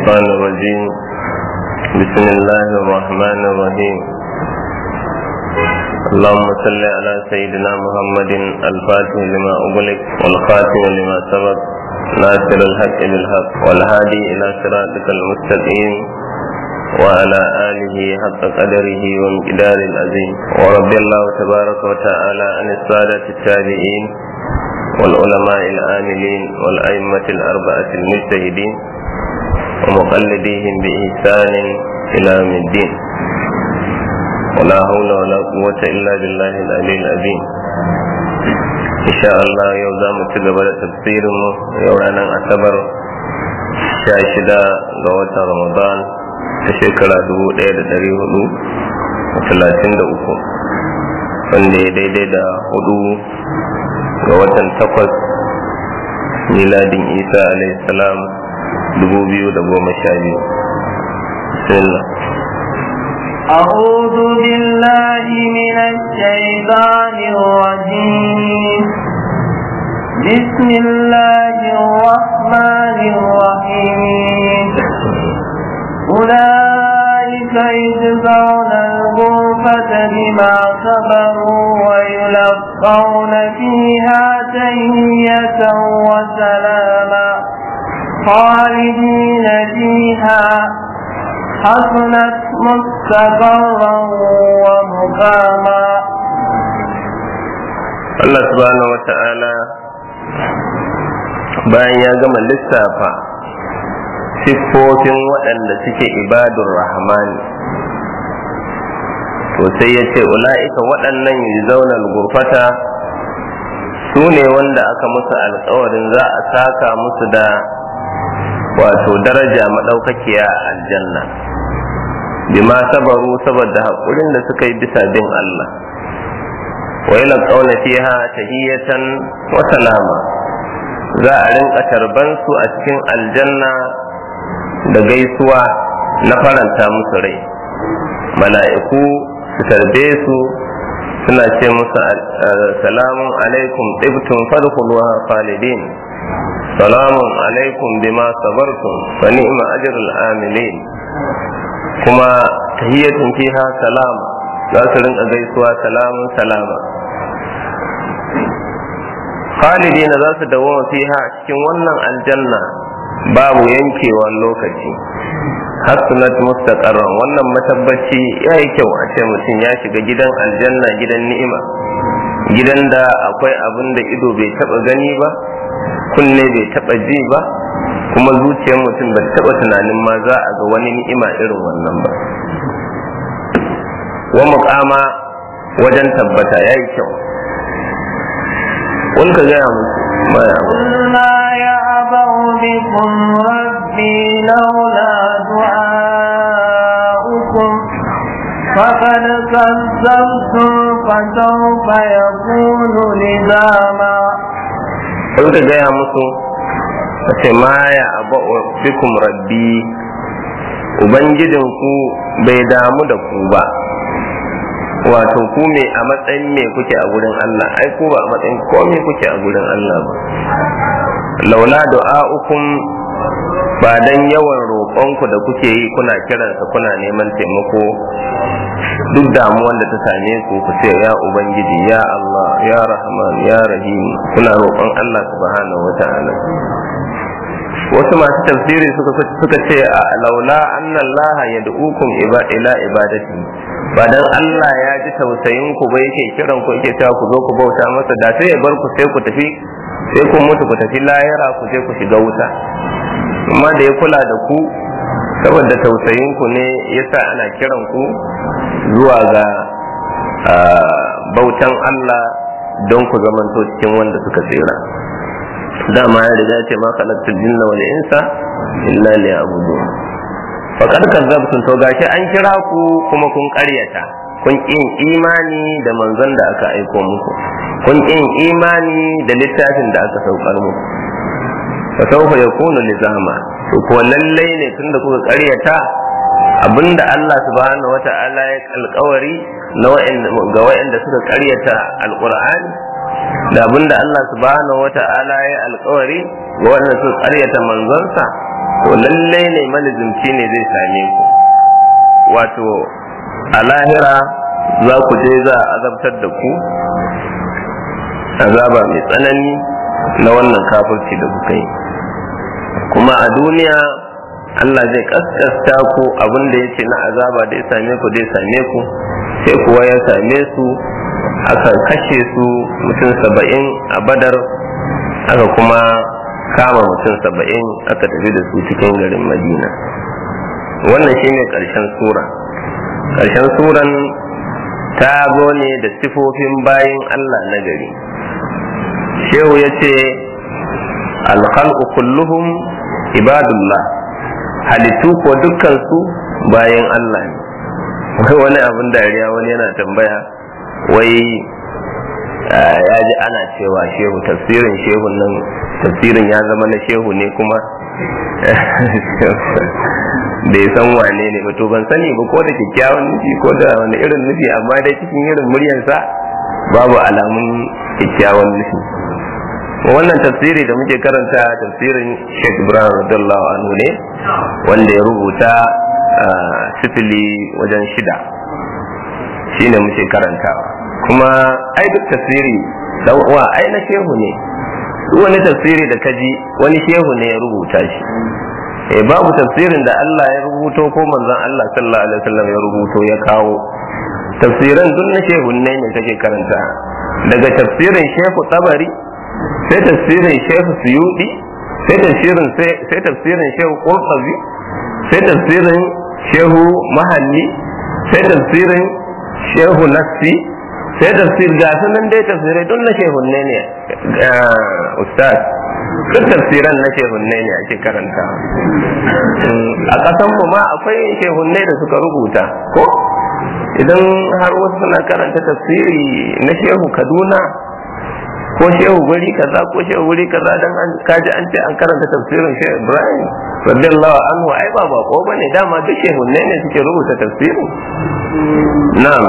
الشيطان الرجيم. بسم الله الرحمن الرحيم. اللهم صل على سيدنا محمد الفاتح لما أغلق والخاتم لما سبق ناصر الحق بالحق والهادي إلى صراطك المستقيم وعلى آله حق قدره ومقدار العظيم. ورضي الله تبارك وتعالى عن السادة التابعين والعلماء العاملين والأئمة الأربعة المجتهدين ومقلديهم بإحسان إلى يوم الدين. ولا حول ولا قوة إلا بالله العلي العظيم. إن شاء الله يوزا متقبل تفسير يورانا أعتبر شاشدا غوة رمضان تشكل 1433 wanda ya daidai da 4 ga watan 8 miladin Isa alayhi salam 2012. Bismillah. أعوذ بالله من الشيطان الرجيم. بسم الله الرحمن الرحيم. أولئك يجزون الغرفة بما صبروا ويلقون فيها تحية وسلاما خالدين فيها حسنت مستقرا ومقاما. Allah subhanahu wa ta'ala bayan ya gama lissafa siffofin waɗanda suke ibadur rahmani to sai ya ce ula'ika waɗannan yuzaunar gurfata su ne wanda aka musu alƙawarin za a saka musu da wato daraja maɗaukakiya a aljanna bima sabaru saboda haƙurin da suka yi bisa bin Allah wa yalqawna fiha tahiyatan wa salama za a rinka tarban su a cikin aljanna da gaisuwa na faranta musu rai. Mala'iku su tarbe su suna ce musu salamun alaikum tibtum fadkhuluha khalidin salamun alaikum bima sabartum fa ni'ma ajrul amilin. Kuma tahiyatun fiha salama za su rinka gaisuwa salamun salama khalidina za su dawo fiha cikin wannan aljanna babu yankewan lokaci. hasunat mustaqarran wannan matabbaci yayi kyau a ce mutum ya shiga gidan aljanna, gidan ni'ima, gidan da akwai abin da ido bai taba gani ba, kunne bai taba ji ba, kuma zuciyar mutum bai taba tunanin ma za a ga wani ni'ima irin wannan ba. wa muqama wajen tabbata yayi kyau. kun ka gaya musu ما يعبأ بكم ربي لولا دعاؤكم فقد كذبتم فسوف يكون لزاما. kun ka gaya musu ce ma ya aba'u bikum rabbi ubangijinku bai damu da ku ba, wato ku me a matsayin me kuke a gurin Allah, ai ku ba a matsayin komai kuke a gurin Allah ba. laula du'a'ukum ba dan yawan roƙonku da kuke yi kuna kiransa kuna neman taimako duk damuwan da ta same ku ku ce ya ubangiji ya Allah ya rahman ya rahim kuna roƙon Allah subhanahu wata'ala. wasu masu tafsiri suka ce laula anna Allah yad'ukum ila ibadati ba dan Allah ya ji tausayin ku ba yake kiran ku yake cewa ku zo ku bauta masa da sai ya bar ku sai ku tafi, sai ku mutu ku tafi lahira ku je ku shiga wuta. amma da ya kula da ku saboda tausayin ku ne yasa ana kiran ku zuwa ga bautan Allah don ku zamanto cikin wanda suka tsira. dama ya riga ce ma khalaqtul jinna wal insa illa liya'budun. faqad kazzabtum to gashi an kira ku kuma kun ƙaryata, kun ƙin imani da manzon da aka aiko muku, kun ƙin imani da littafin da aka saukar muku. fa sawfa yakunu lizama to ko lallai ne tunda kuka ƙaryata abinda Allah subhanahu wata'ala ya alƙawari na ga wa'anda suka ƙaryata alqur'ani da abinda Allah subhanahu wata'ala ya alƙawari ga wa'anda suka ƙaryata manzonsa to lallai ne malizimci ne zai same ku, wato a lahira za ku je za a azabtar da ku azaba mai tsanani na wannan kafirci da kuka yi, kuma a duniya Allah zai kaskasta ku abin da yake na azaba da ya same ku zai same ku, sai kuwa ya same su aka kashe su mutum 70 a Badar, aka kuma kama mutum 70 aka tafi da su cikin garin Madina. Wannan shine karshen sura. Karshen suran ta zo ne da sifofin bayin Allah na gari. Shehu ya ce alkhalqu kulluhum ibadullah, halittu ko dukkansu bayan Allah ne. Wani abin dariya, wani yana tambaya wai ya ji ana cewa shehu tafsirin shehun nan tafsirin ya zama na shehu ne kuma da ya san wane ne ba, to ban sani ba ko da kyakkyawan nufi ko da wani irin nufi, amma dai cikin irin muryarsa babu alamun kyakkyawan nufi. Wannan tafsiri da muke karanta tafsirin Sheikh Ibrahim radiyallahu anhu ne, wanda ya rubuta sifili wajen 6 shine muke karantawa. Kuma ai duk tafsiri dan uwa ai na shehu ne, duk wani tafsiri da kaji wani shehu ne ya rubuta shi. Babu tafsirin da Allah ya rubuto ko manzon Allah sallallahu alaihi wasallam ya rubuto ya kawo. Tafsiran duk na shehu ne kake karanta, daga tafsirin Shehu Tabari, sai tafsirin Shehu Suyudi, sai tafsirin Shehu Qurtubi, sai tafsirin Shehu Mahalli, sai tafsirin Shehu Nassi, sai tafsir ga sunan dai tafsirai don na shehunne ne ustaz, duk tafsiran na shehunne ne ake karanta. A ƙasan mu ma akwai shehunne da suka rubuta ko idan har wasu suna karanta tafsiri na Shehu Kaduna ko shehu guri kaza ko shehu guri kaza, dan an kaji an ce an karanta tafsirin Shehu Ibrahim radiyallahu anhu, ai ba bako bane, dama duk shehunne ne suke rubuta tafsiri. Na'am,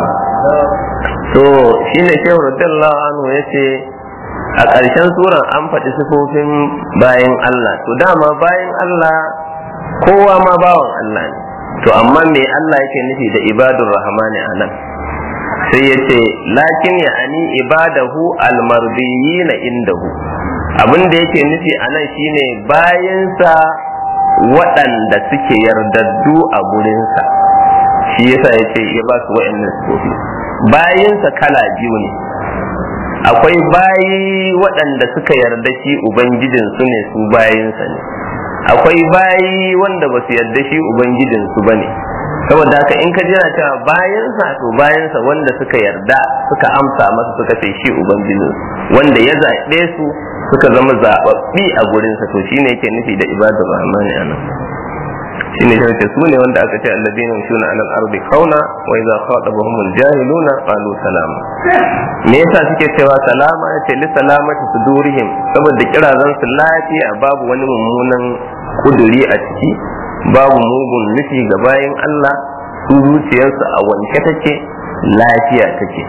to shine Shehu radiyallahu anhu yace a ƙarshen suran an faɗi sifofin bayan Allah. To dama bayan Allah kowa ma bawan Allah ne, to amma me Allah yake nufi da ibadur rahmani anan? Sai ya ce lakin ya ani ibadahu almardiyina indahu, abin da yake nufi a nan shine bayansa waɗanda suke yardaddu a gurinsa, shi yasa ya ce ya ba su waɗannan sifofi. Bayansa kala biyu ne, akwai bayi waɗanda suka yarda shi ubangijinsu ne, su bayansa ne, akwai bayi wanda ba su yarda shi ubangijinsu ba ne. Saboda haka in ka jira cewa bayansa, to bayansa wanda suka yarda suka amsa masa suka ce shi ubangijinsu, wanda ya zaɓe su suka zama zaɓaɓɓi a gurinsa, to shine yake nufi da ibadur rahmani anan. shine yake su ne wanda aka ce alladina yamshuna ala al-ardi khawna wa idza khatabahumul jahiluna qalu salama. Me yasa suke cewa salama? Yace li salamati sudurihim, saboda kirazan su lafiya, babu wani mummunan kuduri a ciki, babu mugun nufi ga bayin Allah, su zuciyarsu a wanke take, lafiya take.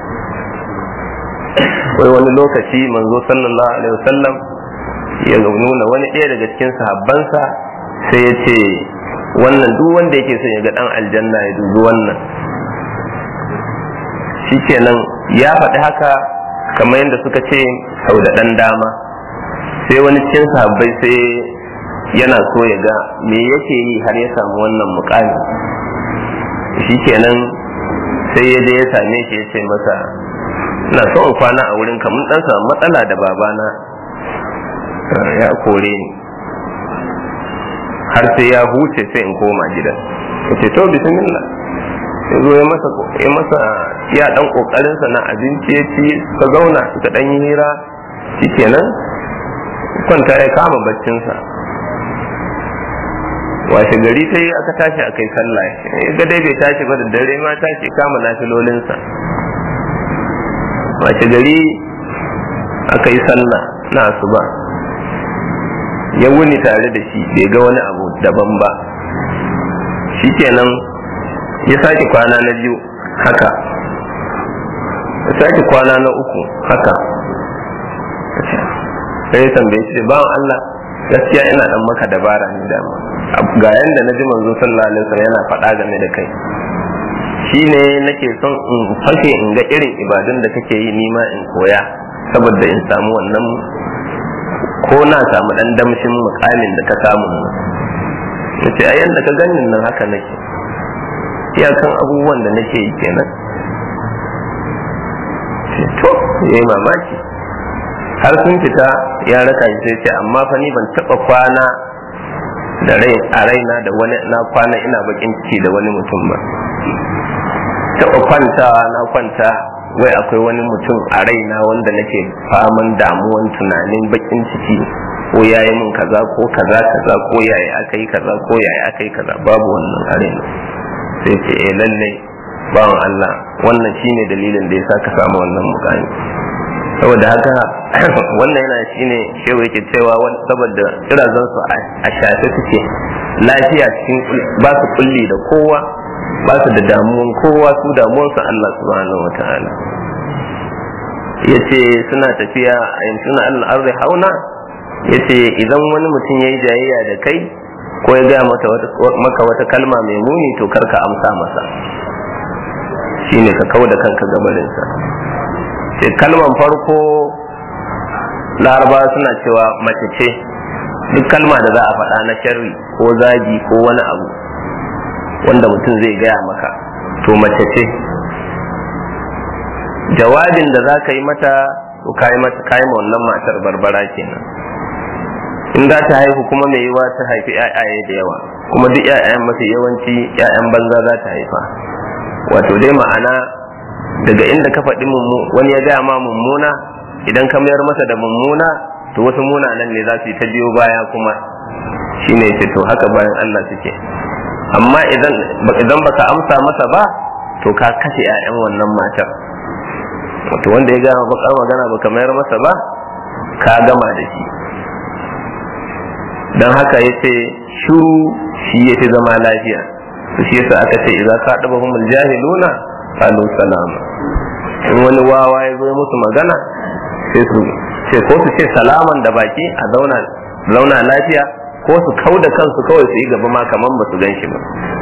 Wai wani lokaci manzo sallallahu alaihi wasallam ya nuna wani ɗaya daga cikin sahabbansa, sai ya ce wannan duk wanda yake son ya ga dan aljanna ya dubi wannan. Shikenan ya faɗi haka kamar yadda suka ce sau da ɗan dama, sai wani cikin sahabbai sai yana so ya ga me yake yi har ya samu wannan muƙami. Shikenan sai ya je ya same shi ya ce masa, ina so in kwana a wurin ka, mun dan samu matsala da babana ya kore ni, har sai ya huce sai in koma gida. Yace to bismillah. Ya zo ya masa ya dan kokarin sa na abinci ya ci, ka zauna ka dan yi hira, shikenan kwanta ya kama baccin sa. Washe gari sai aka tashi akai sallah, ga dai bai tashi ba da dare ma tashi kama nafilolin sa. Washe gari akai sallah na asuba, ya wuni tare da shi, bai ga wani abu daban ba. Shikenan ya sake kwana na biyu haka, ya sake kwana na uku haka. Sai ya tambaye shi, bawan Allah gaskiya ina dan maka dabara ne dama, ga yanda naji manzo sallallahu alaihi wasallam yana faɗa game da kai, shine nake son in fashe in ga irin ibadun da kake yi nima in koya, saboda in samu wannan ko na samu dan damshin mukamin da ka samu nan. Nace a yanda ka ganin nan haka nake, iyakan abubuwan da nake yi kenan. To yayi mamaki, har sun fita ya raka shi sai ce amma fa ni ban taba kwana da rai a raina da wani na kwana ina bakin ciki da wani mutum ba. Taba kwantawa na kwanta wai akwai wani mutum a raina wanda nake faman damuwan tunanin bakin ciki ko yayi mun kaza ko kaza ko yayi akai kaza ko yayi akai kaza, babu wannan a raina. Sai ce lalle bawan Allah, wannan shine dalilin da yasa ka samu wannan mukami. Saboda haka wannan yana shine shehu yake cewa saboda kirazan su a shafe suke, lafiya cikin ba su kulli da kowa, ba su da damuwan kowa, su damuwansu Allah subhanahu wataala. Yace suna tafiya a yamsuna al-ardi hauna, yace idan wani mutum yayi jayayya da kai ko ya gaya maka wata kalma mai muni, to karka amsa masa, shine ka kauda kanka gabarinsa. sai kalman farko laraba suna cewa mace ce, duk kalma da za a faɗa na sharri ko zagi ko wani abu wanda mutum zai gaya maka, to mace ce. Jawabin da za ka yi mata, to kayi ma wannan matar barbara kenan. In za ta haihu kuma mai yiwa ta haifi ƴaƴaye da yawa, kuma duk ƴaƴayen mafi yawanci ƴaƴan banza za ta haifa. Wato dai ma'ana daga inda ka faɗi wani ya gaya ma mummuna, idan ka mayar masa da mummuna, to wasu munanan ne za su yi ta biyo baya kuma. Shine ce to haka bayan Allah suke. Amma idan baka amsa masa ba, to ka kashe ƴaƴan wannan matar. Wato wanda ya gaya bakar magana baka mayar masa ba, ka gama da shi. Dan haka yace shuru shi yafi zama lafiya. To shi yasa aka ce idza sadabahumul jahiluna qalu salama. In wani wawa ya zo musu magana, sai su ce ko su ce salaman da baki a zauna lafiya, ko su kauda kansu kawai su yi gaba ma kaman ba su gan shi ba.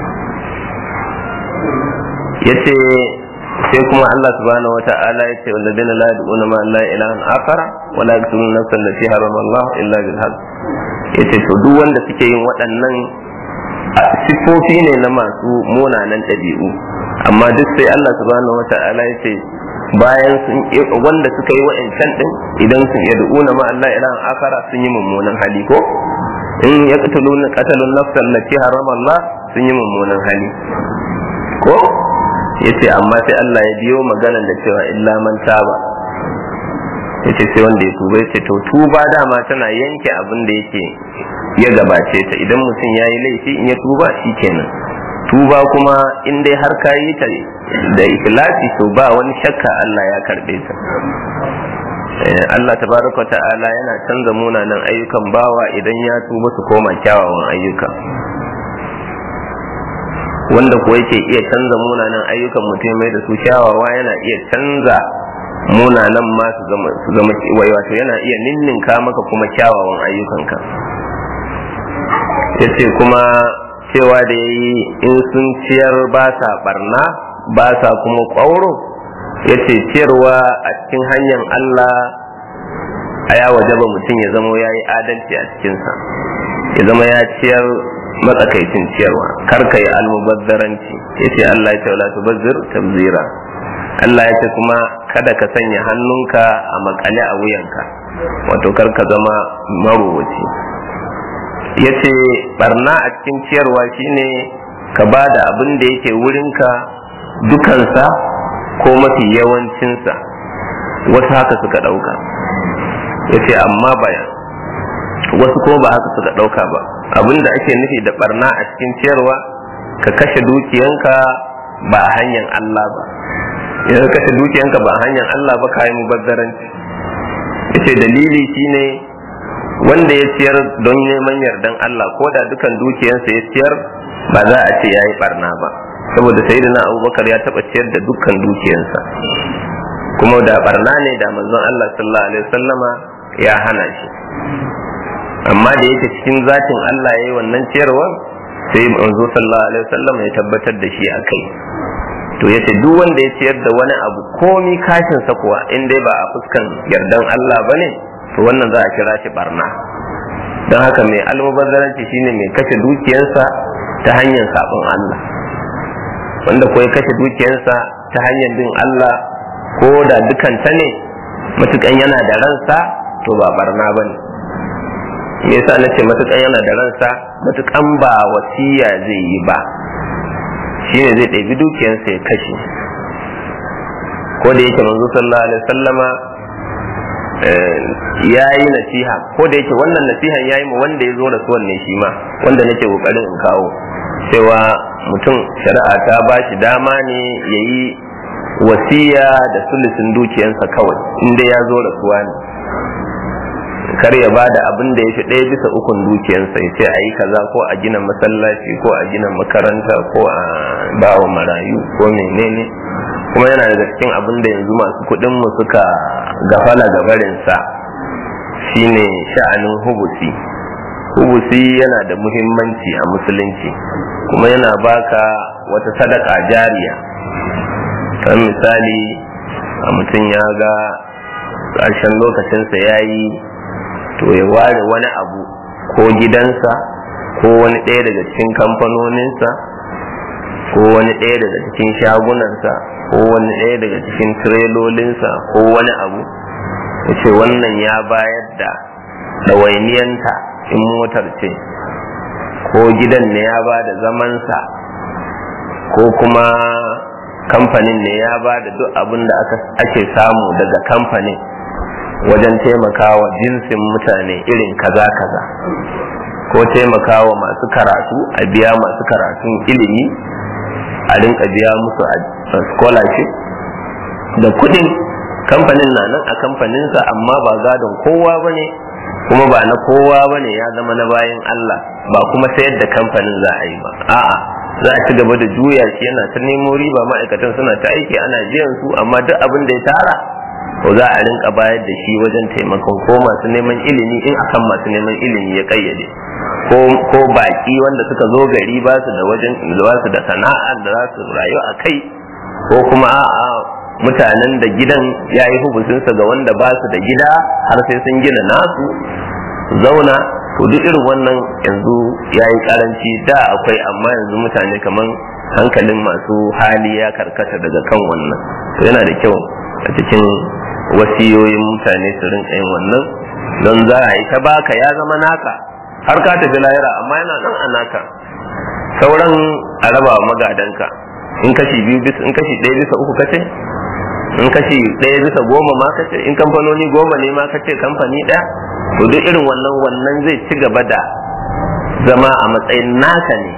Yace sai kuma Allah subhanahu wata'ala yace walladina la yad'una ma la ilaha akhara wa la yaqtuluna nafsan allati harama Allah illa bil haqq. Yace to duk wanda suke yin waɗannan sifofi ne na masu munanan ɗabi'u, amma duk sai Allah subhanahu wata'ala yace bayan wanda suka yi wa'ancan din, idan sun yad'una ma la ilaha akhara sun yi mummunan hali, ko in yaqtuluna qatalun nafsan allati harama Allah sun yi mummunan hali, ko yace amma sai Allah ya biyo maganar da cewa illa man taba, yace sai wanda ya tuba. Yace to tuba dama tana yanke abin da yake ya gabace ta, idan mutum yayi laifi in ya tuba shikenan. Tuba kuma in dai har ka yi ta da ikhlasi, to ba wani shakka Allah ya karbe ta. Allah tabaraka ta'ala yana canza munanan ayyukan bawa idan ya tuba su koma kyawawan ayyuka. Wanda ko yake iya canza munanan ayyukan mutum mai da su kyawawa, yana iya canza munanan ma su zama wato yana iya ninninka maka kuma kyawawan ayyukanka. Yace kuma cewa da yayi in sun ciyar ba sa barna ba sa kuma kwauro, yace ciyarwa a cikin hanyar Allah aya wajaba mutum ya zama yayi adalci a cikinsa, ya zama ya ciyar matsakaicin ciyarwa, kar ka yi almubazzaranci. Yace Allah ya ce wala tubazzir tabzira. Allah ya ce kuma kada ka sanya hannunka a makale a wuyanka, wato kar ka zama marowaci. Yace barna a cikin ciyarwa shine ka bada abin da yake wurinka dukansa ko mafi yawancinsa, wasu haka suka dauka. Yace amma bayan wasu ko ba haka suka dauka ba, abin da ake nufi da barna a cikin ciyarwa ka kashe dukiyanka ba a hanyar Allah ba. Idan ka kashe dukiyanka ba a hanyar Allah ba, ka yi mubazzaranci. Yace dalili shine wanda ya ciyar don neman yardan Allah, ko da dukan dukiyansa ya ciyar, ba za a ce yayi barna ba, saboda sayyidina Abubakar ya taba ciyar da dukkan dukiyansa, kuma da barna ne da manzon Allah sallallahu alaihi wasallama ya hana shi. amma da yake cikin zatin Allah yayi wannan ciyarwa sai manzo sallallahu alaihi wasallam ya tabbatar da shi akai. To yace duk wanda ya ciyar da wani abu komi kashin sa kuwa in dai ba a fuskan yardan Allah bane to wannan za a kira shi barna. Don haka mai almubazzaranci shine mai kashe dukiyarsa ta hanyar sabon Allah, wanda ko ya kashe dukiyarsa ta hanyar bin Allah ko da dukanta ne matukan yana da ransa to ba barna bane. Me yasa nace matukan yana da ransa? Matukan ba wasiya zai yi ba, shine zai ɗebi dukiyarsa ya kashe. Ko da yake manzo sallallahu alaihi wasallama ya yi nasiha, ko da yake wannan nasihan ya yi ma wanda ya zo da suwan ne shi ma, wanda nake kokarin in kawo cewa mutum shari'a ta ba shi dama ne ya yi wasiya da sulusin dukiyarsa kawai inda ya zo da suwa ne, kar ya ba da abin da ya fi 1/3 dukiyarsa ya ce a yi kaza ko a gina masallaci ko a gina makaranta ko a bawa marayu ko menene. Kuma yana daga cikin abin da yanzu masu kuɗin mu suka gafala gabarinsa shine sha'anin hubusi. Hubusi yana da muhimmanci a musulunci kuma yana baka wata sadaka jariya. Kan misali a mutum ya ga ƙarshen lokacinsa ya yi, to ya ware wani abu ko gidansa ko wani ɗaya daga cikin kamfanoninsa ko wani ɗaya daga cikin shagunansa ko wani ɗaya daga cikin tirelolinsa ko wani abu, ya ce wannan ya bayar da ɗawainiyanta in motar ce, ko gidan ne ya ba da zamansa, ko kuma kamfanin ne ya ba da duk abin da ake samu daga kamfanin wajen taimakawa jinsin mutane irin kaza-kaza, ko taimakawa masu karatu a biya masu karatun ilimi, a rinka biya musu a scholarship da kudin kamfanin na nan a kamfaninsa, amma ba gadon kowa ba ne kuma ba na kowa ba ne, ya zama na bayan Allah, ba kuma sayar da kamfanin za a yi ba, a'a za a ci gaba da juya shi, yana ta nemo riba, ma'aikatan suna ta aiki ana biyan su, amma duk abin da ya tara to za a rinka bayar da shi wajen taimakon ko masu neman ilimi in akan masu neman ilimi ya kayyade, ko baki wanda suka zo gari ba su da wajen ba su da sana'a da za su rayu a kai, ko kuma a'a mutanen da gidan ya yi hubusinsa ga wanda ba su da gida har sai sun gina nasu zauna. To duk irin wannan yanzu ya yi karanci, da akwai, amma yanzu mutane kaman hankalin masu hali ya karkata daga kan wannan. To yana da kyau a cikin wasiyoyin mutane su rinka yin wannan, don za a yi ta baka ya zama naka har ka tafi lahira, amma yana nan a naka, sauran a raba wa magadanka. In kashi 1 bisa 3 kace, in kashi 1 bisa 10 ma kace, in kamfanoni 10 ne ma kace kamfani ɗaya, to duk irin wannan zai ci gaba da zama a matsayin naka ne,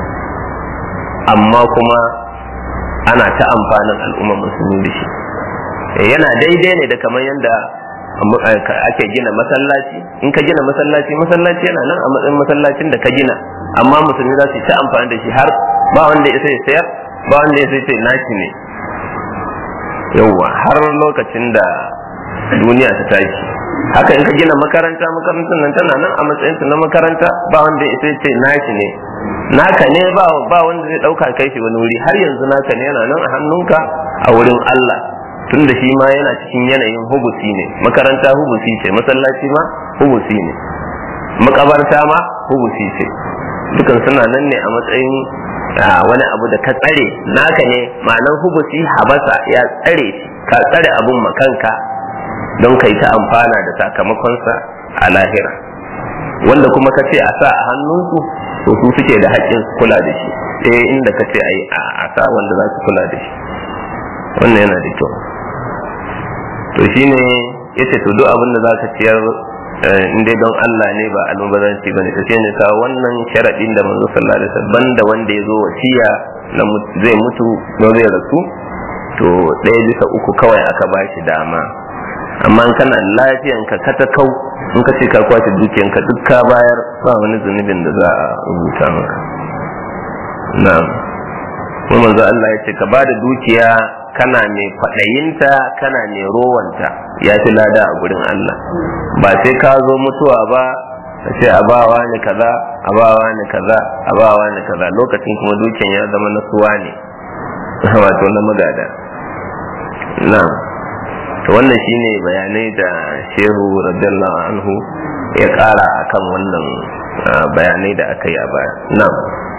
amma kuma ana ta amfanin al'ummar musulmi da shi. Yana daidai ne da kamar yadda ake gina masallaci, in ka gina masallaci yana nan a matsayin masallacin da ka gina, amma musulmi za su ta amfani da shi har ba wanda ya sai sayar, ba wanda ya sai naci ne, yauwa har lokacin da duniya ta tashi. Haka in ka gina makarantar nan tana nan a matsayinta na makaranta, ba wanda ya sai naci ne, naka ne, ba wanda zai dauka kai shi wani wuri, har yanzu naka ne, yana nan a hannunka a wurin Allah, tunda shi ma yana cikin yanayin hubusi ne. Makaranta hubusi ce, masallaci ma hubusi ne, makabarta ma hubusi ce, dukan suna nan ne a matsayin wani abu da ka tsare naka ne. Ma'anar hubusi habasa, ya tsare shi, ka tsare abun makanka don kai ta amfana da sakamakonsa a lahira. Wanda kuma ka ce a sa a hannunsu, to su suke da haƙƙin kula da shi, inda ka ce a sa wanda za su kula da shi. Wannan yana da kyau. To shine yace to duk abin da zaka ciyar in dai don Allah ne ba almubazanci bane, to shine ka wannan sharadin da manzo sallallahu alaihi wasallam banda wanda yazo wasiya na zai mutu ko zai rasu, to 1/3 kawai aka bashi dama. Amma in kana lafiyan ka ta kau, in ka ce ka kwace dukiyanka duk ka bayar, ba wani zunubin da za a rubuta maka. Na'am. Kuma manzo Allah ya ce ka bada dukiya kana mai kwaɗayinta kana mai rowanta, ya fi lada a gurin Allah. Ba sai ka zo mutuwa ba a ce a bawa ne kaza a bawa ne kaza a bawa ne kaza, lokacin kuma dukiyan ya zama na suwa ne wato na magada. na'am to wannan shine bayanai da shehu radiyallahu anhu ya kara akan wannan bayanai da aka yi a baya. na'am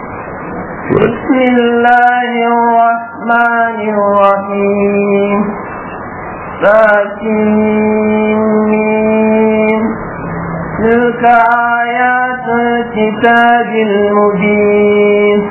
bismillahir rahmanir rahim تلك آيات الكتاب المبين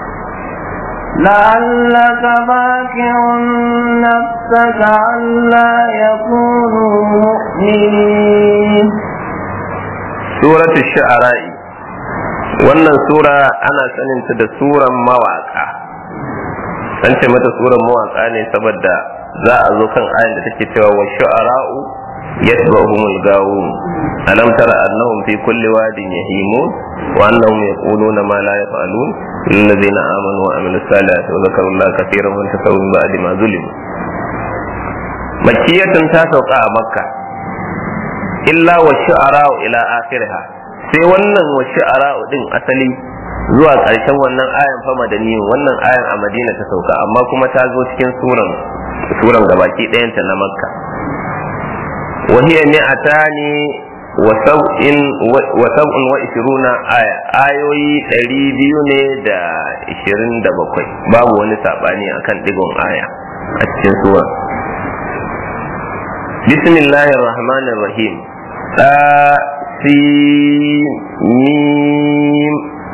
لعلك باكع نفسك ألا يكونوا مؤمنين. سورة الشعراء wannan sura ana saninta da suran mawaka. An ce mata suran mawaka ne saboda za a zo kan ayin da take cewa wa shu'ara'u yatba'uhumul gawun alam tara annahum fi kulli wadin yahimun wa annahum yaquluna ma la yaf'alun lilladheena amanu wa amilus salihati wa dhakarullaha katiran wa tasawwu ba'da ma zulimu. Makkiyatun ta sauka a Makka illa wa shu'ara'u ila akhiriha, sai wannan wa shu'ara'u din asali zuwa ƙarshen wannan ayan fa madaniyun, wannan ayan a Madina ta sauka amma kuma ta zo cikin suran gabaki ɗayanta na Makka. wa hiya mi'atani wa sab'un wa ishiruna aya, ayoyi 227, babu wani sabani akan digon aya a cikin sura. bismillahir rahmanir rahim. Mim.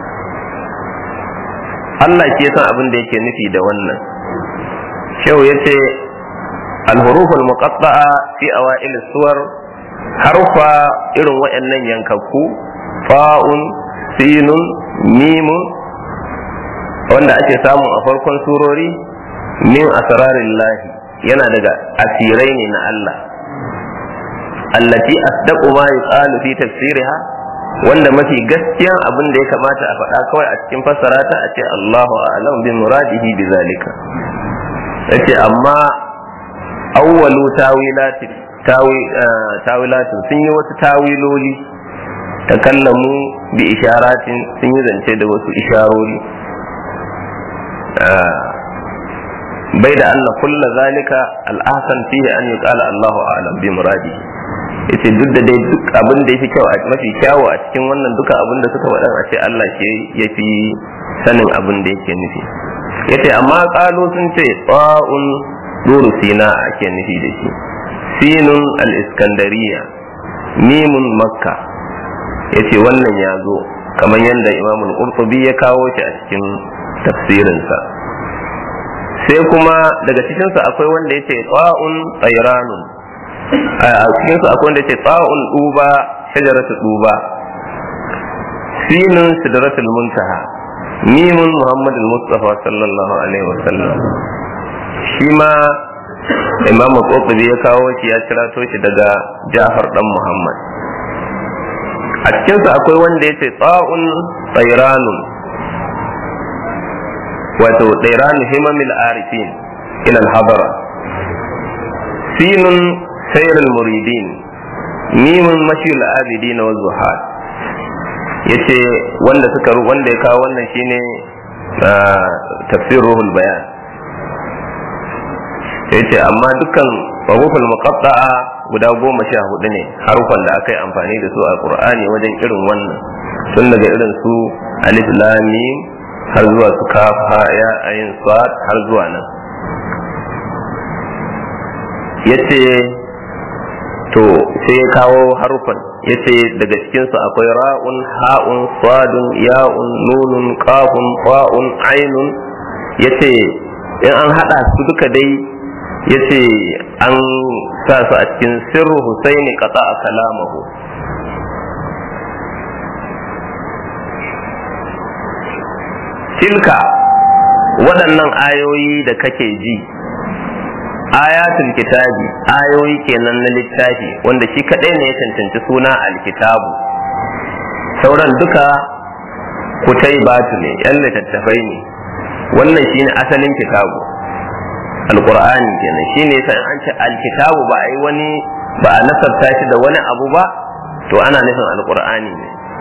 Allah ke san abin da yake nufi da wannan. Shehu yace al-huruful muqatta'a fi awa'il suwar, harfa irin waɗannan yankakku, fa'un, sinun, mimun, wanda ake samu a farkon surori, min asrarillahi, yana daga asirai ne na Allah. Allati asdaqu ma yuqalu fi tafsiriha, wanda mafi gaskiyan abin da ya kamata a faɗa kawai a cikin fassara ta a ce Allahu a'lam bi muradihi bi zalika. Yace amma awwalu tawilatin sun yi wasu tawiloli, takallamu bi isharatin, sun yi zance da wasu isharori, bai da anna kulla zalika al-ahsan fihi an yuqala Allahu a'lam bi muradihi. Yace duk da dai duk abin da yafi kyau, mafi kyawu a cikin wannan duka abin da suka faɗa a ce Allah ke yafi sanin abin da yake nufi. Yace amma qalu sun ce ta'un duru sina ake nufi da shi, sinun al-iskandariya, mimun makka. Yace wannan ya zo kamar yadda Imam al-Qurtubi ya kawo shi a cikin tafsirinsa. Sai kuma daga cikinsu akwai wanda yace ta'un tsairanun, a cikin su akwai wanda ce tsa'un duba, shajaratu duba, sinun sidratul muntaha, mimun muhammadul mustafa sallallahu alaihi wasallam. Shi ma imamu Qurtubi ya kawo shi, ya kirato shi daga Ja'far dan Muhammad. A cikin su akwai wanda yace tsa'un tsairanun, wato tsairanu himamil arifin ila al-hadara, sinun sayar al-muridin, mimun mashil abidin wa zuhad. Yace wanda ya kawo wannan shine tafsir ruhul bayan. Yace amma dukkan huruful muqatta'a guda 14 ne harufan da aka yi amfani da su a Qur'ani wajen irin wannan, tun daga irin su alif lam mim har zuwa su kaf ha ya ayin sad har zuwa nan. Yace to sai ya kawo harufan, yace daga cikinsu akwai ra'un, ha'un, sadun, ya'un, nunun, qafun, fa'un, ainun. Yace in an hada su duka dai, yace an sa su a cikin sirru Husaini qata'a kalamahu. Tilka waɗannan ayoyi da kake ji, ayatul kitabi, ayoyi kenan na littafi wanda shi kadai ne ya cancanci suna alkitabu, sauran duka kutaibatu ne, yan littattafai ne. Wannan shine asalin kitabu, alqur'ani kenan. Shine sai an ce alkitabu ba a yi wani, ba a nasarta shi da wani abu ba, to ana nufin alqur'ani ne.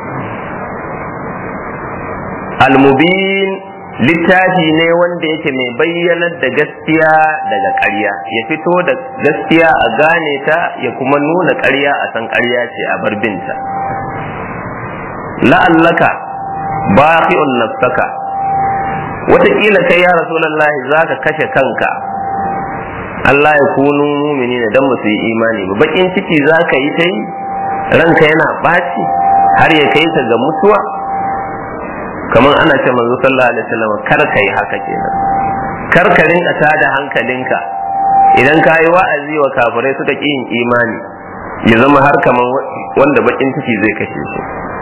al-mubin littafi ne wanda yake mai bayyanar da gaskiya daga ƙarya, ya fito da gaskiya a gane ta, ya kuma nuna ƙarya a san ƙarya ce a barbinta. la'allaka baqi'un nafsaka, wataƙila kai ya rasulullahi zaka kashe kanka, Allah ya kunu mu'minina dan ba su yi imani ba, bakin ciki zaka yi ta yi, ranka yana ɓaci har ya kai ka ga mutuwa. kamar ana ce manzo sallallahu alaihi wasallam kar ka yi haka kenan, kar ka rinka tada hankalinka idan ka yi wa'azi wa kafirai suka ƙi yin imani, ya zama har kamar wanda bakin ciki zai kashe su.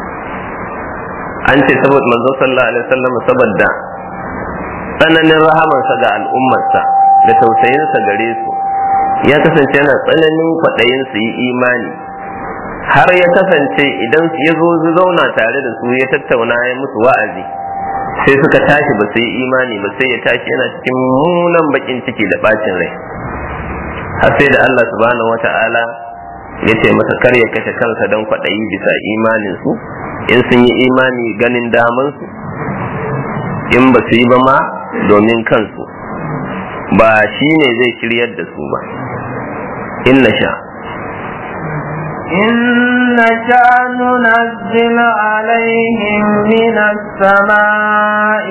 an ce saboda manzo sallallahu alaihi wasallam saboda tsananin rahamarsa ga al'ummarsa da tausayinsa gare su, ya kasance yana tsananin kwaɗayin su yi imani, har ya kasance idan ya zo zauna tare da su ya tattauna ya musu wa'azi sai suka tashi ba su yi imani ba, sai ya tashi yana cikin munan bakin ciki da bacin rai, har sai da Allah subhanahu wata'ala ya ce masa kar ya kashe kansa don kwaɗayi bisa imanin su, in sun yi imani ganin daman su, in ba su yi ba ma domin kansu, ba shi ne zai shiryar da su ba. inna sha إن شاء ننزل عليهم من السماء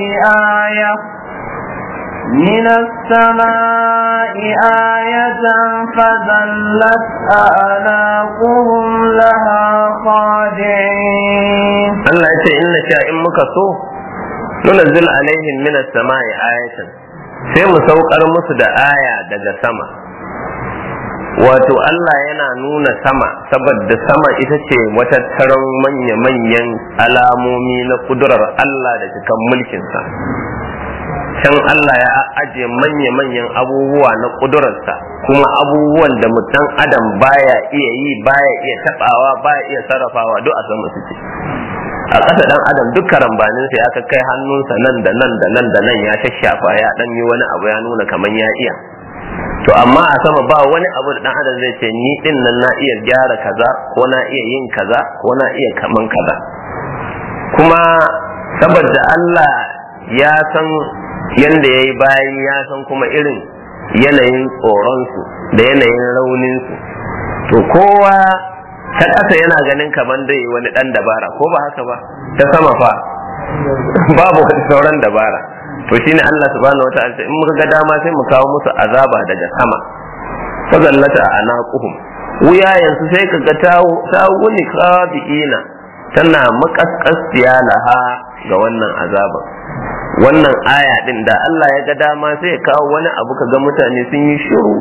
آية فذلت أعناقهم لها خاضعين. الله يقول إن شاء مكسو ننزل عليهم من السماء آية، sai mu saukar musu da aya daga sama. Wato Allah yana nuna sama saboda sama ita ce wata taron manya-manyan alamomi na kudurar Allah da cikan mulkinsa. Can Allah ya ajiye manya-manyan abubuwa na kudurarsa, kuma abubuwan da mutum adam baya iya yi, baya iya tabawa, baya iya sarrafawa duk a sama suke. A ƙasa ɗan adam duk karambaninsa ya kai hannunsa nan da nan da nan da nan ya shashafa, ya ɗan yi wani abu ya nuna kamar ya iya. To amma a sama ba wani abu da dan adam zai ce ni din nan na iya gyara kaza, ko na iya yin kaza, ko na iya kaman kaza. Kuma saboda Allah ya san yanda yayi bayi, ya san kuma irin yanayin tsoronsu da yanayin rauninsu, to kowa ta ƙasa yana ganin kaman dai wani ɗan dabara, ko ba haka ba? Ta sama fa babu wani sauran dabara. To shine Allah subhanahu wataala in muka ga dama sai mu kawo musu azaba daga sama, fa zallata anaquhum, wuyayensu sai kaga ta wuni khabiina, tana makaskasiya laha ga wannan azaba. Wannan aya din da Allah ya ga dama sai ya kawo wani abu kaga mutane sun yi shiru,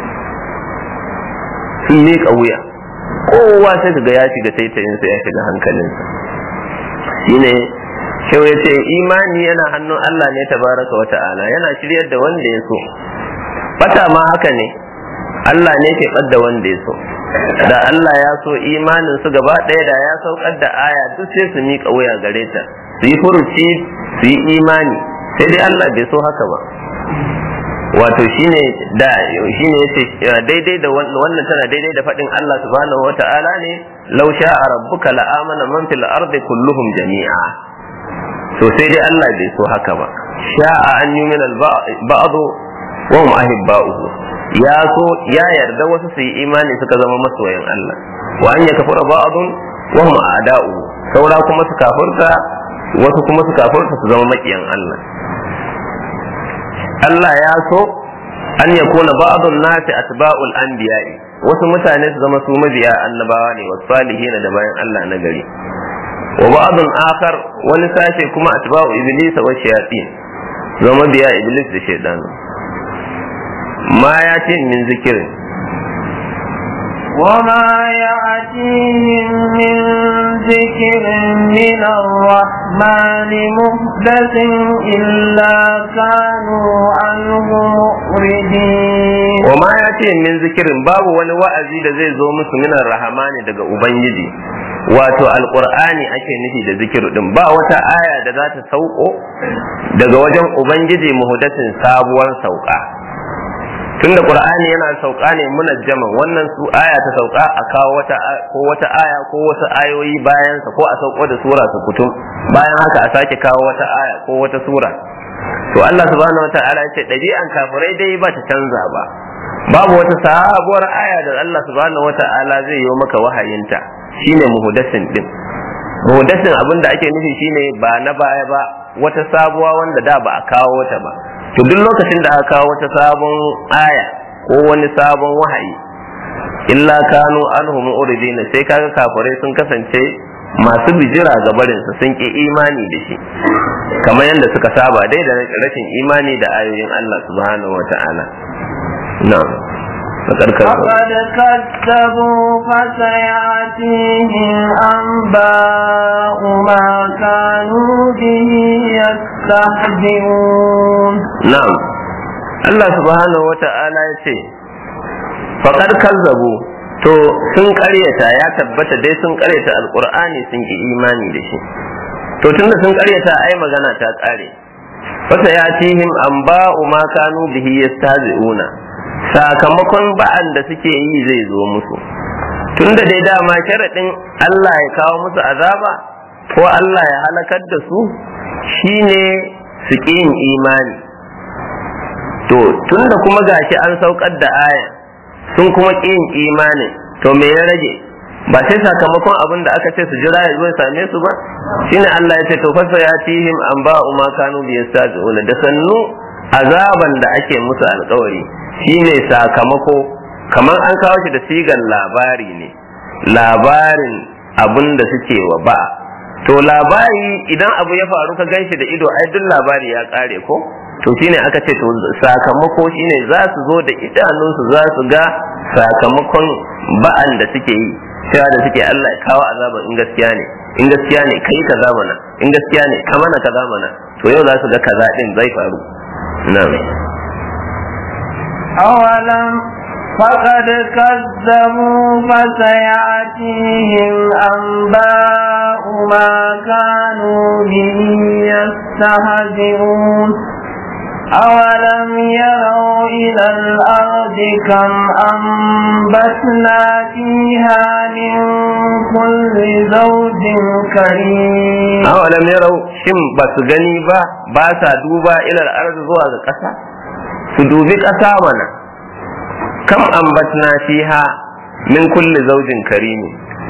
sun miƙa wuya, kowa sai kaga ya shiga taitayinsa, ya shiga hankalinsa. Shine Shau ya ce imani yana hannun Allah ne tabaraka wa ta'ala, yana shiryar da wanda ya so. Bata ma haka ne, Allah ne ke ɓadda wanda ya so. Da Allah ya so imanin su gaba ɗaya da ya saukar da aya duk sai su miƙa wuya gare ta, su yi furuci, su yi imani, sai dai Allah bai so haka ba. Wato shine yace daidai da wannan tana daidai da faɗin Allah subhanahu wa ta'ala ne, law sha'a rabbuka la'amana man fil ardi kulluhum jami'a. To sai dai Allah bai so haka ba. Sha'a an yi min al-ba'd wa hum ahibba'uhu, ya so ya yarda wasu su yi imani suka zama masoyan Allah, wa an yakfura ba'dun wa hum a'da'u, saura kuma su kafirta, wasu kuma su kafirta su zama makiyan Allah. Allah ya so an yakuna ba'dun nasi atba'ul anbiya'i, wasu mutane su zama su mabiya annabawa ne, wasu salihin da bayan Allah na gari. Wa ba'dun akhar, wani sashe kuma atba'u iblis wa shayatin, zama biya iblis da shaytan. Ma ya ce min zikirin, وما يأتيهم من ذكر من الرحمن محدث إلا كانوا عنه مؤردين. وما يأتيهم من ذكر باب wani wa'azi da zai zo musu min ar-rahman daga ubangiji, wato alqur'ani ake nufi da zikiru din, ba wata aya da za ta sauko daga wajen ubangiji muhdathin sabuwar sauka, tunda qur'ani yana sauka ne munajjaman, wannan su aya ta sauka a kawo wata aya ko wasu ayoyi bayan sa, ko a sauko da sura su kutum bayan haka a sake kawo wata aya ko wata sura. To Allah subhanahu wataala ya ce ɗabi'an kafirai dai ba ta canza ba, babu wata sabuwar aya da Allah subhanahu wataala zai yi maka wahayinta, shine muhaddasin din. Muhaddasin abinda ake nufi shine ba na baya ba, wata sabuwa wanda da ba a kawo ta ba. To duk lokacin da aka kawo wata sabon aya ko wani sabon wahayi, illa kanu anhu mu'ridina, sai kaga kafirai sun kasance masu bijira ga barinsa, sun ki imani da shi, kamar yadda suka saba dai da rashin imani da ayoyin Allah subhanahu wata'ala. Na'am. فقد كذبوا فسيأتيهم أنباء ما كانوا به يستهزئون. نعم الله سبحانه وتعالى يقول فقد كذبوا to sun karyata, ya tabbata dai sun karyata alqur'ani, sun ki imani da shi. To tunda sun karyata ai magana ta kare. Fasa ya tihim anba'u ma kanu bihi yastahzi'una, sakamakon ba'an da suke yi zai zo musu. Tunda dai dama sharadin Allah ya kawo musu azaba ko Allah ya halakar da su shine su ki yin imani. To tunda kuma gashi an saukar da aya sun kuma ƙi yin imani, to me ya rage? Ba sai sakamakon abin da aka ce su jira ya zo ya same su ba? Shine Allah ya ce to fasa ya tihim an ba'u ma kanu bi yastazuna, da sannu azaban da ake musu alƙawari shine sakamako, kamar an kawo shi da sigan labari ne, labarin abin da suke wa ba. To labari idan abu ya faru ka ganshi da ido, ai duk labari ya kare ko? To shine aka ce to sakamako shine za su zo da idanunsu, za su ga sakamakon ba'an da suke yi, cewa da suke Allah ya kawo azaban in gaskiya ne, in gaskiya ne kai kaza mana, in gaskiya ne ka mana kaza mana. To yau za su ga kaza din zai faru. Na'am. أولم فقد كذبوا فسيأتيهم أنباء ما كانوا به يستهزئون. أولم يروا إلى الأرض كم أنبتنا فيها من كل زوج كريم. أولم يروا شم بسجني باسا دوبا إلى الأرض زواج قصة، سدوبي قصة منا كم أنبتنا فيها من كل زوج كريم.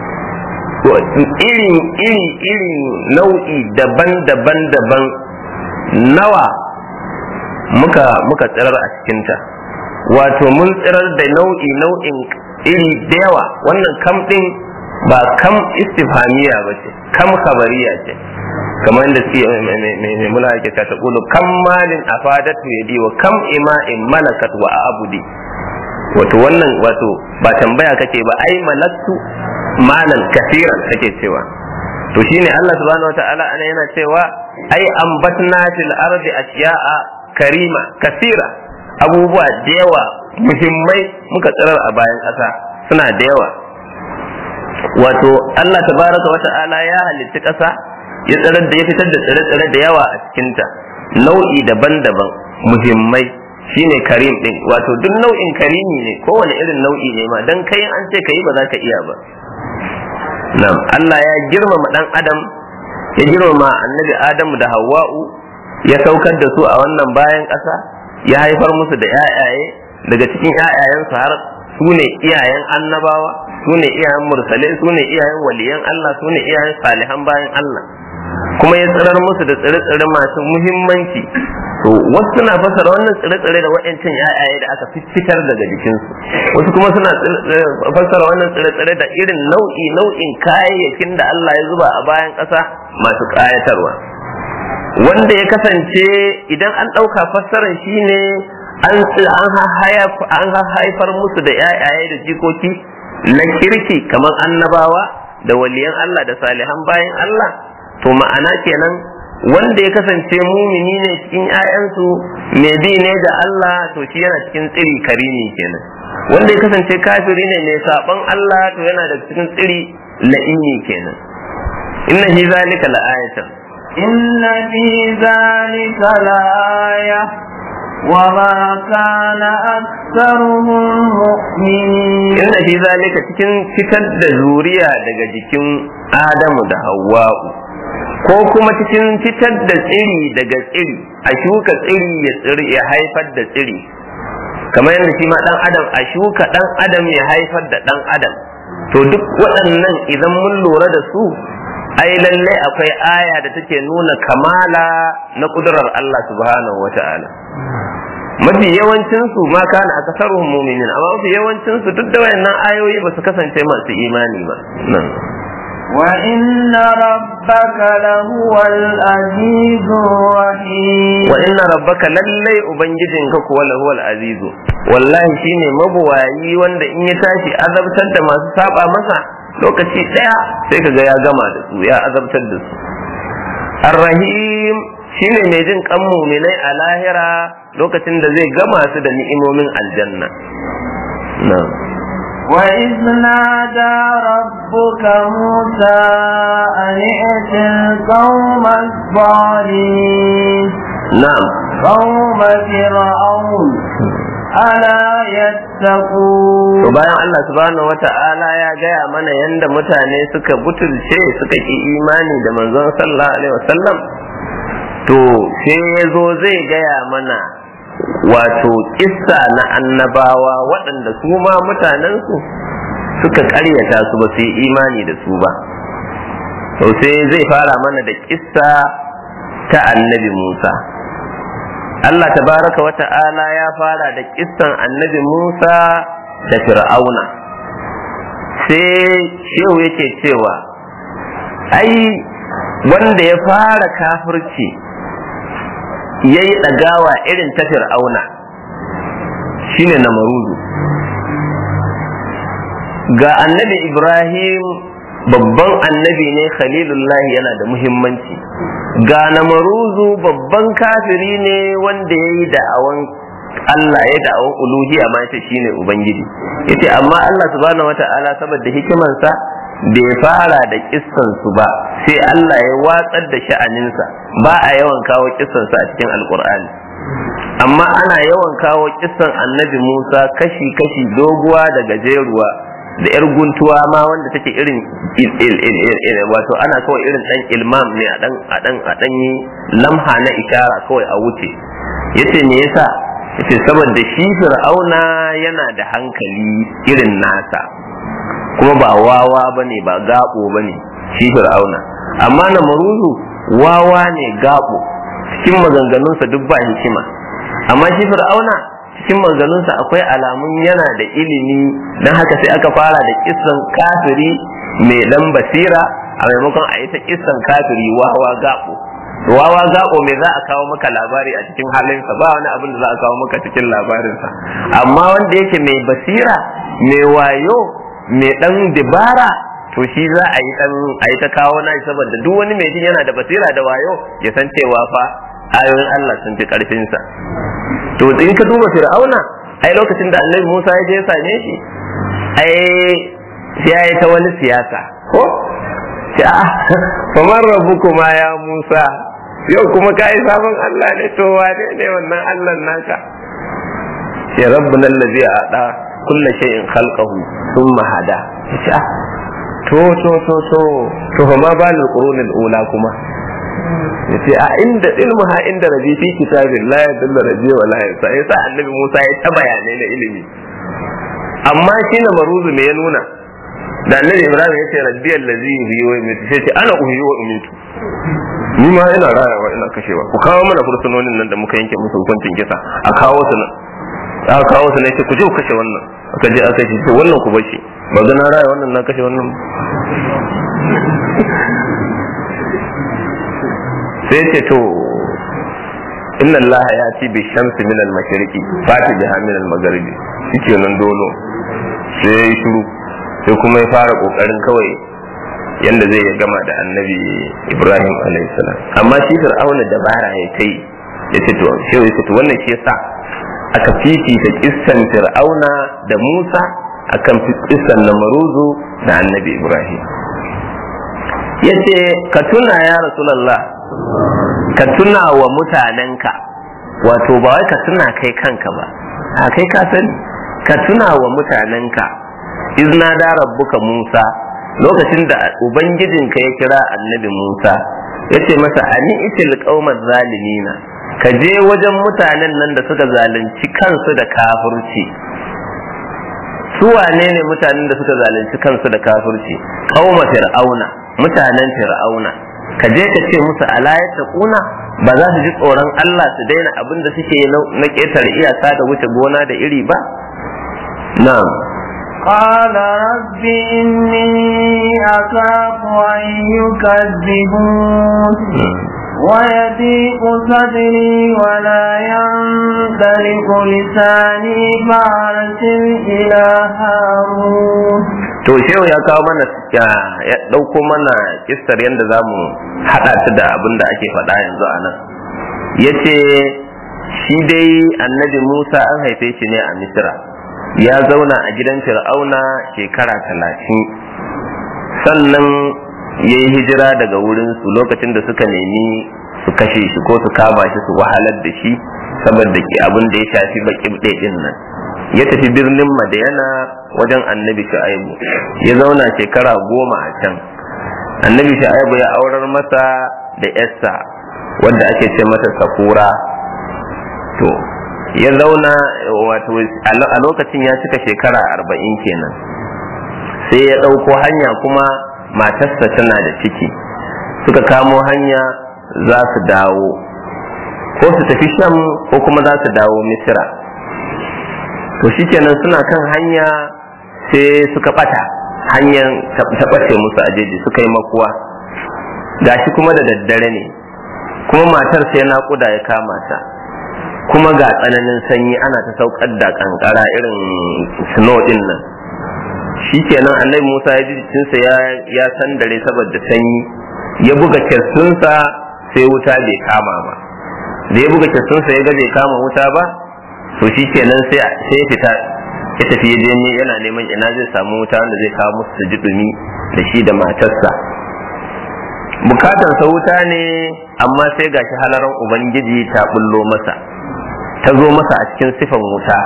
iri nau'i daban-daban nawa muka tsirar a cikinta, wato mun tsirar da nau'in iri da yawa. wannan kam din ba kam istifhamiya ba ce, kam khabariya ce, kamar yadda suke mai mula yake ta kulu kam malin afadatu yadi wa kam ima'in malakat wa abudi. Wato wannan wato ba tambaya kake ba, ai malaktu malan kafiran kake cewa. To shine Allah subhanahu wataala ana yana cewa ai ambatna fil ardi asya'a karima kasira, abubuwa da yawa muhimmai muka tsirar a bayan ƙasa, suna da yawa. Wato Allah tabaraka wata'ala ya halitta ƙasa, ya tsirar da ya fitar da tsire-tsire da yawa a cikinta, nau'i daban-daban muhimmai, shine karim din. Wato duk nau'in karimi ne, kowane irin nau'i ne ma, dan kai an ce kai ba za ka iya ba. Na'am, Allah ya girmama dan Adam, ya girmama annabi Adamu da Hawwa'u, ya saukar da su a wannan bayan ƙasa, ya haifar musu da ƴaƴaye, daga cikin ƴaƴayensu har su ne iyayen annabawa, su ne iyayen mursalai, su ne iyayen waliyan Allah, su ne iyayen salihan bayan Allah, kuma ya tsirar musu da tsire-tsire masu muhimmanci. To wasu suna fassara wannan tsire-tsire da waɗancan ƴaƴaye da aka fitar daga jikinsu, wasu kuma suna fassara wannan tsire-tsire da irin nau'in kayayyakin da Allah ya zuba a bayan ƙasa masu ƙayatarwa, wanda ya kasance idan an ɗauka fassarar shi ne an haifar musu da ƴaƴaye da jikoki na kirki kamar annabawa da waliyan Allah da salihan bayan Allah. To ma'ana kenan wanda ya kasance mumini ne cikin ƴaƴansu, mai bi ne da Allah, to shi yana cikin tsiri karimi kenan. Wanda ya kasance kafiri ne mai saban Allah, to yana da cikin tsiri la'ini kenan. inna fi zalika la'ayatan إن في ذلك لآية وما كان أكثرهم مؤمنين. إن في ذلك cikin fitar da zuriya daga jikin Adamu da Hawwa'u, ko kuma cikin fitar da tsiri daga tsiri, a shuka tsiri ya haifar da tsiri, kamar yadda shi ma dan adam a shuka dan adam ya haifar da dan adam. To duk waɗannan idan mun lura da su, ai lalle akwai aya da take nuna kamala na kudurar Allah subhanahu wata'ala. Mafi yawancin su ma kana akasaruhum mu'minin, amma mafi yawancin su duk da wayannan ayoyi ba su kasance masu imani ba. Nan wa inna rabbaka lahuwal azizur rahim. Wa inna rabbaka lalle ubangijinka kuwa lahuwal azizu, wallahi shine mabuwayi wanda in ya tashi azabtar da masu saba masa lokaci daya sai kaga ya gama da su, ya azabtar da su. Ar-Rahim shine mai jin kan mu'minai a lahira lokacin da zai gama su da ni'imomin aljanna. Na'am. Wa idh nada rabbuka Musa an i'til qawma adh-dhalimin. Na'am. Qawma fir'aun ala yattaqun. To bayan Allah subhanahu wata'ala ya gaya mana yanda mutane suka butulce suka ki imani da manzon sallallahu alaihi wasallam, to sai yazo zai gaya mana wato kissa na annabawa waɗanda su ma mutanensu suka ƙaryata su ba su yi imani da su ba. To sai zai fara mana da kissa ta annabi Musa. Allah tabaraka wa ta'ala ya fara da kissan annabi Musa da Fir'auna, sai shehu yake cewa ai wanda ya fara kafirci ya yi ɗagawa irin ta Fir'auna shine Namaruzu. Ga annabi Ibrahim babban annabi ne, Khalilullah, yana da muhimmanci. Ga Namaruzu babban kafiri ne wanda ya yi da'awan Allah, ya da'awan uluhiyya ma yace shine ubangiji. Yace amma Allah subhanahu wata'ala saboda hikimansa bai fara da kissan su ba, sai Allah ya watsar da sha'aninsa. Ba a yawan kawo kissan sa a cikin Alkur'ani, amma ana yawan kawo kissan annabi Musa kashi-kashi, doguwa da gajeruwa da yar guntuwa ma wanda take irin wato ana kawai irin dan ilmam ne a dan yi lamha na ishara kawai a wuce. Yace me yasa? Yace saboda shi Fir'auna yana da hankali irin nasa, kuma ba wawa bane, ba gabo bane shi Fir'auna. Amma Namaruzu wawa ne, gabo, cikin maganganunsa duk ba hikima. Amma shi Fir'auna cikin maganganunsa akwai alamun yana da ilimi, don haka sai aka fara da kissan kafiri mai dan basira a maimakon a yi ta kissan kafiri wawa gabo. Wawa gabo me za a kawo maka labari a cikin halinsa? Ba wani abin da za a kawo maka cikin labarinsa. Amma wanda yake mai basira, mai wayo, mai dan dibara, to shi za a yi ta kawo nashi, saboda duk wani mai jin yana da basira da wayo ya san cewa fa ayoyin Allah sun fi karfinsa. To in ka duba Fir'auna, ai lokacin da Annabi Musa ya je ya same shi, ai sai ya yi ta wani siyasa ko famar rabbukuma ya Musa, yau kuma ka yi sabon Allah ne, to wane ne wannan Allah naka? sai rabbuna allazi a'ta kullu shay'in khalqahu thumma hada. to fa ma balul qurunil ula kuma yace a inda ilmuha inda rabi fi kitabin la yadullu rabi wa la yasa. Yasa annabi Musa ya ta bayanai na ilimi, amma shi na maruzu me ya nuna? Da annabi Ibrahim ya ce rabbi allazi yuhyi wa yumiitu, sai ce ana uhyi wa umiitu, ni ma ina rayawa ina kashewa. Ku kawo mana fursunonin nan da muka yanke musu hukuncin kisa, a kawo su nan. Aka kawo su ne, ce ku je ku kashe wannan. Aka je aka ce wannan ku bashi, ba ga na raya wannan na kashe wannan. sai ce to inna Allah ya ci bi shamsi min al-mashriqi fati biha min al-magharibi, shike nan dolo sai ya shiru, sai kuma ya fara kokarin kawai yanda zai ya gama da annabi Ibrahim alaihi salam. Amma shi Fir'auna dabara ya kai, yace to sai yace to wannan shi yasa aka fifita kissan Fir'auna da Musa akan kissan Namaruzu da annabi Ibrahim. Yace ka tuna ya Rasulullah, ka tuna wa mutanenka wato ba wai ka tuna kai kanka ba, a kai ka sani, ka tuna wa mutanenka izna da rabbuka Musa, lokacin da ubangijinka ya kira annabi Musa yace masa ani itil qaumaz zalimina, ka je wajen mutanen nan da suka zalunci kansu da kafirci. Su wane ne mutanen da suka zalunci kansu da kafirci? Qauma fir'auna, mutanen fir'auna. Ka je ka ce musu ala yattaquna, ba za su ji tsoron Allah su daina abin da suke na ƙetare iyaka da wuce gona da iri ba? Na'am. قال رب إني أخاف أن يكذبون ويضيق صدري ولا ينطلق لساني فأرسل إلى هارون. To shehu ya kawo mana ya ɗauko mana kistar yadda za mu haɗa ta da abin da ake faɗa yanzu a nan. Ya ce shi dai annabi Musa an haife shi ne a Misira, ya zauna a gidan Fir'auna shekara 30, sannan ya yi hijira daga wurinsu lokacin da suka nemi su kashe shi ko su kama shi su wahalar da shi saboda abin da ya shafi baƙin ɗin nan. Ya tafi birnin Madiyana wajen annabi Shu'aibu, ya zauna shekara 10 a can. Annabi Shu'aibu ya aurar masa da Esta wadda ake ce mata Safura. To ya zauna wato a lokacin ya cika shekara 40 kenan, sai ya ɗauko hanya, kuma matarsa tana da ciki, suka kamo hanya za su dawo ko su tafi Sham ko kuma za su dawo Misira. To shikenan suna kan hanya sai suka bata hanyar ta bace musu a jeji, suka yi makuwa, gashi kuma da daddare ne, kuma matar sai naƙuda ya kama ta, kuma ga tsananin sanyi ana ta saukar da kankara irin snow din nan. Shikenan annabi Musa ya ji jikinsa ya sandare saboda sanyi, ya buga kirsunsa sai wuta bai kama ba. Da ya buga kirsunsa ya ga bai kama wuta ba, to shikenan sai ya fita ya tafi ya je yana neman ina zai samu wuta wanda zai kawo musu su ji dumi da shi da matarsa. Bukatarsa wuta ne, amma sai gashi halaran Ubangiji ta bullo masa, ta zo masa a cikin sifan wuta.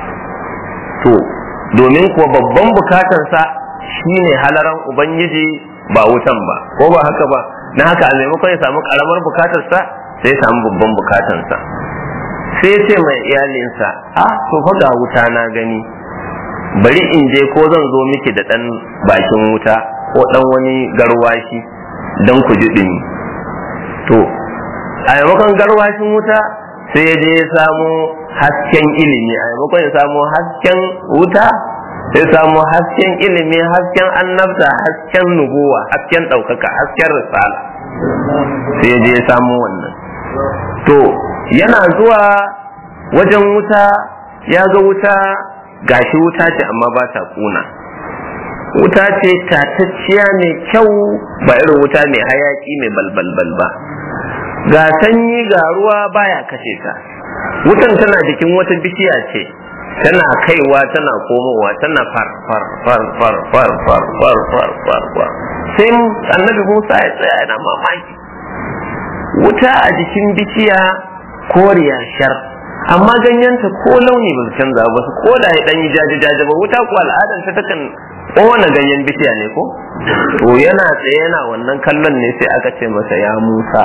To domin kuwa babban bukatarsa shine halaran Ubangiji ba wutan ba, ko ba haka ba, na haka a maimakon ya samu karamar bukatarsa sai ya samu babban bukatarsa. Sai ce mai iyalinsa, to fa ga wuta na gani, bari in je ko zan zo miki da ɗan bakin wuta ko ɗan wani garwashi don ku ji ɗumi. To a maimakon garwashin wuta sai ya je ya samu hasken ilimi, a maimakon ya samu hasken wuta sai samu hasken ilimi, hasken annabta, hasken nubuwa, hasken ɗaukaka, hasken risala, sai ya je ya samu wannan. To yana zuwa wajen wuta, ya ga wuta gashi wuta ce amma ba ta kuna, wuta ce tatacciya mai kyau, ba irin wuta mai hayaki mai balbalbal ba, ga sanyi ga ruwa baya kashe ta. Wutan tana jikin wata bishiya ce, tana kaiwa tana komowa, tana far far far far far far far far far far. Sai annabi Musa ya tsaya yana mamaki, wuta a jikin bishiya koriya shar, amma ganyenta ko launi ba su canza ba, su ko da ya dan yi jaje ba. Wuta ko al'adar ta takan kowane ganyen bishiya ne ko. To yana tsaye yana wannan kallon ne sai aka ce masa ya Musa,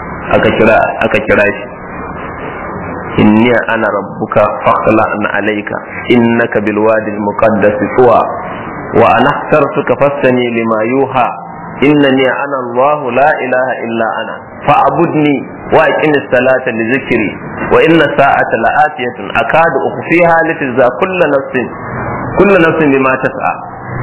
aka kira shi, inni ana rabbuka fakhla'na alayka innaka bil wadi al muqaddas tuwa wa ana akhtartuka fastami lima yuha innani ana Allah la ilaha illa ana fa'budni wa aqimis salata li dhikri wa inna sa'ata la'atiyatun akadu ukhfiha litza kullu nafsin bima tas'a.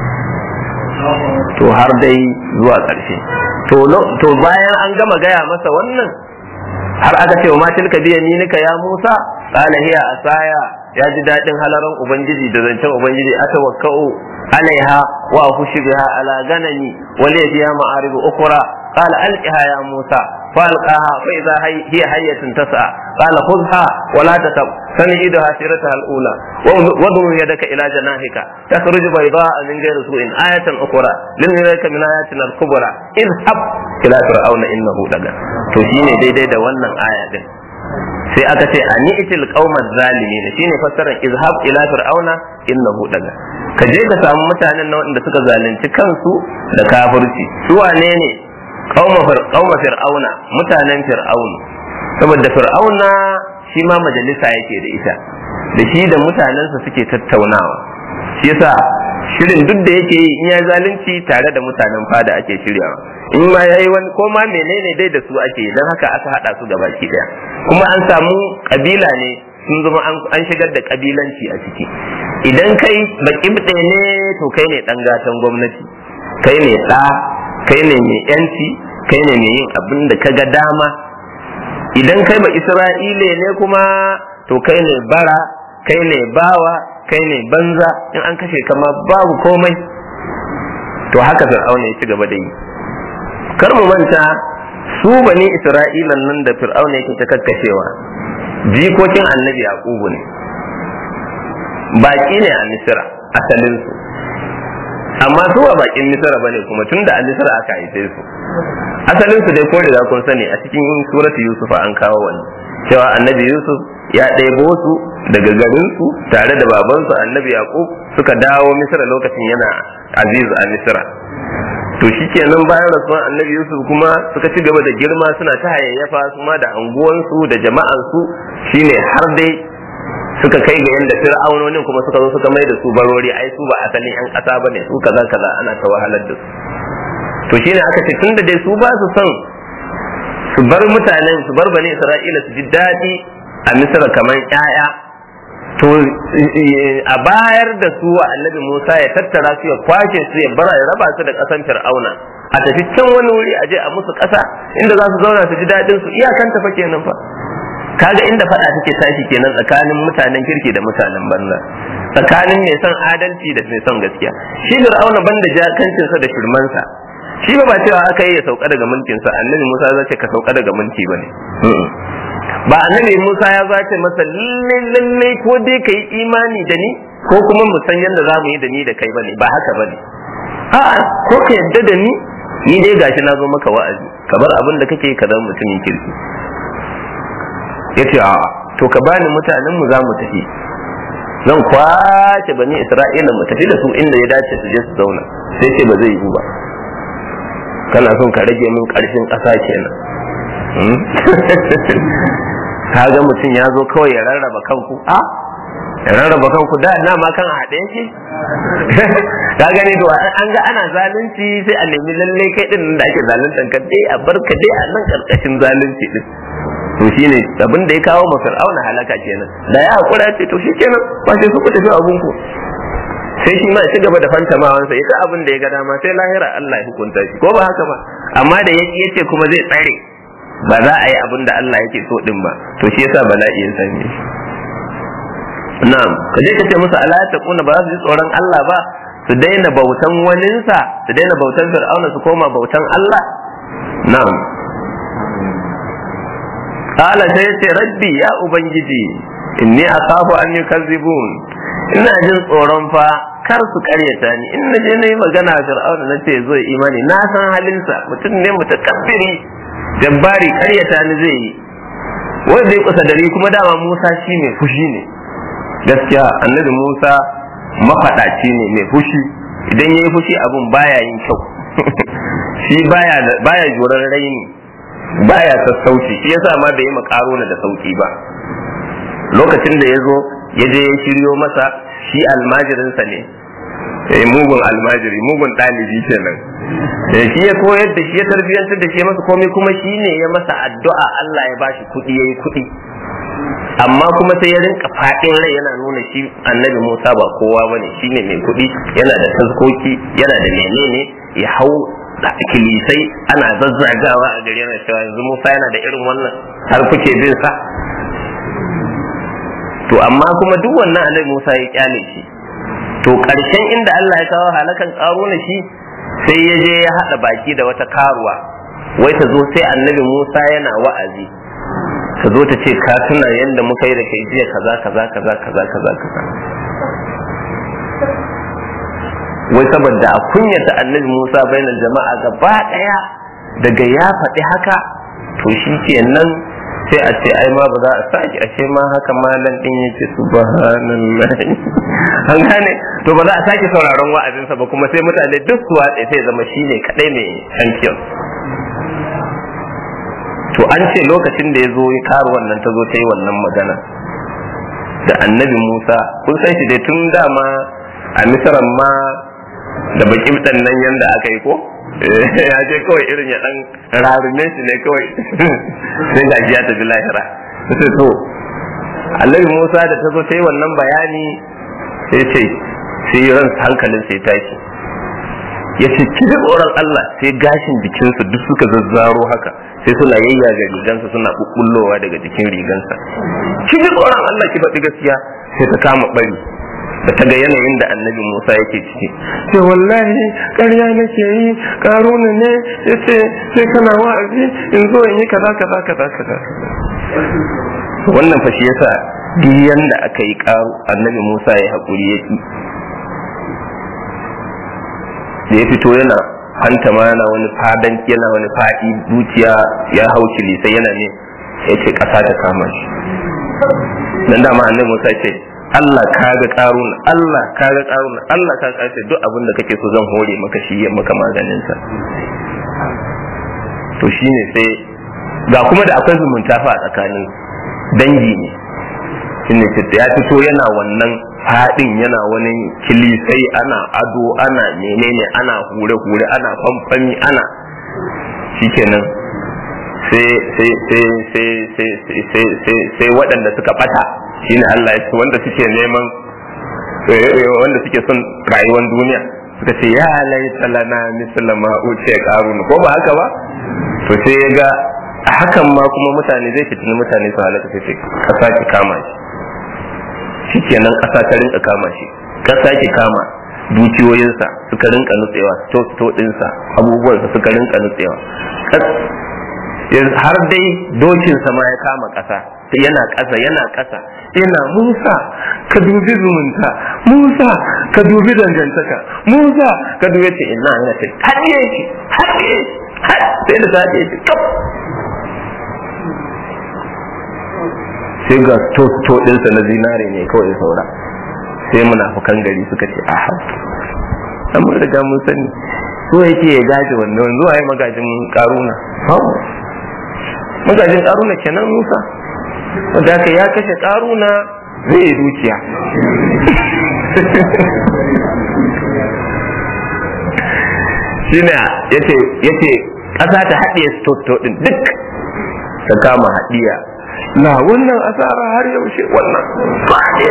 To har dai zuwa ƙarshe. To bayan an gama gaya masa wannan, har aka ce wa ma tilka bi yaminika ya Musa, qala hiya asaya, ya ji dadin halaran ubangiji da zancen ubangiji, atawakkau alaiha wa akhushu biha ala ganani wa li fiha ma'arib ukhra, qala alqiha ya Musa fa alqaha fa idha hiya hayyatun tas'a, qala khudha wa la tatab sanidha sirataha al-ula wa dum yadaka ila janahika takhruj bayda'a min ghayri su'in ayatan ukhra linurika min ayatina al-kubra idhhab ila fir'auna innahu daga. To shine daidai da wannan aya din. sai aka ce ani itil qaumaz zalimin shine fassarar izhab ila fir'auna innahu daga ka je ka samu mutanen nan wanda suka zalunci kansu da kafirci su wane ne qauma fir'auna mutanen fir'aun saboda fir'auna shi ma majalisa yake da ita da shi da mutanensa suke tattaunawa shi yasa shirin duk da yake yi in ya zalunci tare da mutanen fada ake shiryawa in ma yayi wani ko ma menene dai da su ake dan haka aka hada su gabaki daya kuma an samu kabila ne sun zama an shigar da kabilanci a ciki idan kai bakibde ne to kai ne dan gatan gwamnati kai ne kai ne mai yanci kai ne mai yin abin da kaga dama idan kai ba isra'ile ne kuma to kai ne bara kai ne bawa kai ne banza in an kashe kama babu komai to haka fir'auna ya ci gaba da yi kar mu manta su bani isra'ilan nan da fir'auna yake ta kakkashewa jikokin annabi yaqubu ne baki ne a misra asalin su amma su ba bakin misra bane kuma tunda a misra aka haife su asalin su dai ko da kun sani a cikin suratu yusuf an kawo wani cewa annabi yusuf ya ɗebo su daga garinsu tare da babansu annabi yaqub suka dawo misra lokacin yana aziz a misra to shikenan bayan rasuwan annabi yusuf kuma suka ci gaba da girma suna ta hayayyafa su ma da anguwansu da jama'ansu shine har dai suka kai ga yanda fir'aunonin kuma suka zo suka mai da su barori ai su ba asalin yan ƙasa bane su kaza kaza ana ta wahalar da su to shine aka ce tunda dai su ba su son su bar mutanen su bar bani isra'ila su ji daɗi a misra kamar ƴaƴa to a bayar da su wa annabi Musa ya tattara su ya kwace su ya raba su da ƙasan fir'auna a tafi can wani wuri a je a musu ƙasa inda za su zauna su ji daɗin su iyakan tafa kenan fa kaga inda faɗa take tashi kenan tsakanin mutanen kirki da mutanen banza tsakanin mai son adalci da mai son gaskiya shi fir'auna banda jakancinsa da shirmansa shi ba cewa aka yi ya sauka daga mulkinsa annabi Musa zai ce ka sauka daga mulki bane ba annabi Musa ya zace masa lalle ko dai kai imani da ni ko kuma mu san yadda za mu yi da ni da kai bane ba haka bane a'a ko ka yadda da ni dai gashi na zo maka wa'azi ka bar abin da kake ka zama mutumin kirki yace a'a to ka bani mutanen mu za mu tafi zan kwace bani Isra'ila mu tafi da su inda ya dace su je su zauna sai ce ba zai yi ba kana son ka rage min ƙarfin ƙasa kenan kaga mutum ya zo kawai ya rarraba kanku ya rarraba kanku da ma kan haɗe yake ka gani to an ga ana zalunci sai a nemi lalle kai din da ake zaluntan ka dai a barka dai a nan karkashin zalunci din to shine abin da ya kawo ma fir'auna halaka kenan da ya hakura ce to shikenan ba sai su ku tafi abun ku sai shi ma ci gaba da fantamawansa ita abin da ya ga dama sai lahira Allah ya hukunta shi ko ba haka ba amma da yace kuma zai tsare ba za a yi abin da Allah yake so din ba to shi yasa bala'i ya same shi na'am ka je ka ce musu ala taquna ba su ji tsoron Allah ba su daina bautan waninsa su daina bautan fir'auna su koma bautan Allah na'am qala sai ce rabbi ya ubangiji inni akhafu an yukazzibun ina jin tsoron fa kar su karyata ni in na je na yi magana a fir'auna na ce zo imani na san halinsa mutum ne mutakabbiri jabbari karyata ni zai yi wanda zai kusa dare kuma dama Musa shi mai fushi ne gaskiya annabi Musa mafaɗaci ne mai fushi idan yayi fushi abun baya yin kyau shi baya juran raini baya sassauci shi yasa ma bai yi makarona da sauki ba lokacin da ya zo ya je ya shiryo masa shi almajirinsa ne mugun almajiri mugun ɗalibi kenan shi ya koyar da shi ya tarbiyyantar da shi masa komai kuma shi ne ya masa addu'a Allah ya bashi kuɗi yayi kuɗi amma kuma sai ya rinka faɗin rai yana nuna shi annabi Musa ba kowa bane shi ne mai kuɗi yana da taskoki yana da menene ya hau da kilisai ana zazzagawa a gari yana cewa yanzu Musa yana da irin wannan har kuke bin sa to amma kuma duk wannan annabi Musa ya kyale shi to karshen inda Allah ya kawo halakan karuna shi sai ya je ya hada baki da wata karuwa wai ta zo sai annabi Musa yana wa'azi ta zo ta ce ka tuna yanda muka yi da kai jiya kaza kaza kaza kaza kaza kaza wai saboda a kunyata annabi Musa bainar jama'a gaba daya daga ya faɗi haka to shi kenan sai a ce ai ma ba za a sake ashe ma haka malam din yake subhanallahi an gane to ba za a sake sauraron wa'azinsa ba kuma sai mutane duk su watsa sai zama shine kadai mai champion. To an ce lokacin da ya zo ya karu wannan ta zo ta yi wannan magana da annabi Musa, kun san shi dai tun dama a Misran ma da bakin dan nan yanda aka yi ko ya je kawai irin ya dan rarume shi ne kawai sai gaji ya tafi lahira. Sai to annabi Musa da ta zo ta yi wannan bayani sai ce sai ran hankalin sai tashi ya ce ki tsoron Allah, sai gashin jikinsa duk suka zazzaro haka sai suna yayyaga rigansa suna kukullowa daga jikin rigansa. Ki tsoron Allah ki faɗi gaskiya. Sai ta kama bari da ta ga yanayin da annabi Musa yake ciki sai wallahi ƙarya nake yi, Karuna ne yace sai kana wa'azi in zo in yi kaza kaza kaza kaza. Wannan fa shi yasa duk yanda aka yi karu annabi Musa ya haƙuri yaki da ya fito yana hantama yana wani fadan yana wani fadi zuciya ya hauci sai yana ne yace ƙasa ta kama shi. Dan dama annabi Musa ce Allah kaga Karuna, Allah kaga Karuna, Allah ka kace duk abin da kake so zan hore maka shi ya maka maganin sa. To shine sai ga kuma da akwai zumunta fa a tsakanin dangi ne. Shine ya fito yana wannan fadin yana wani kilisai ana ado ana menene ana hure ana famfami ana shikenan sai waɗanda suka bata shine Allah ya ce wanda suke neman wanda suke son rayuwar duniya suka ce ya laita lana misla ma uce Karun, ko ba haka ba? To sai ya ga a hakan ma kuma mutane zai fitini mutane su halaka sai kasa ki kama shi. Shikenan kasa ta rinka kama shi, kasa ki kama dukiyoyinsa suka rinka nutsewa, to dinsa abubuwansa suka rinka nutsewa har dai dokinsa ma ya kama ƙasa yana ƙasa yana Musa ka dubi zumunta, Musa ka dubi dangantaka, Musa ka dubi ce ina yana ce haɗiye shi sai da zaɗe shi kaf sai ga to ɗinsa na zinare ne kawai saura. Sai munafukan gari suka ce aha amma riga mun sani so yake ya gaji wannan zuwa yi magajin Karuna. Magajin Karuna kenan Musa wanda aka ya kashe Karuna zai yi dukiya. Shine yace ƙasa ta haɗiye sto din duk ta kama haɗiya na wannan asara har yaushe wannan sai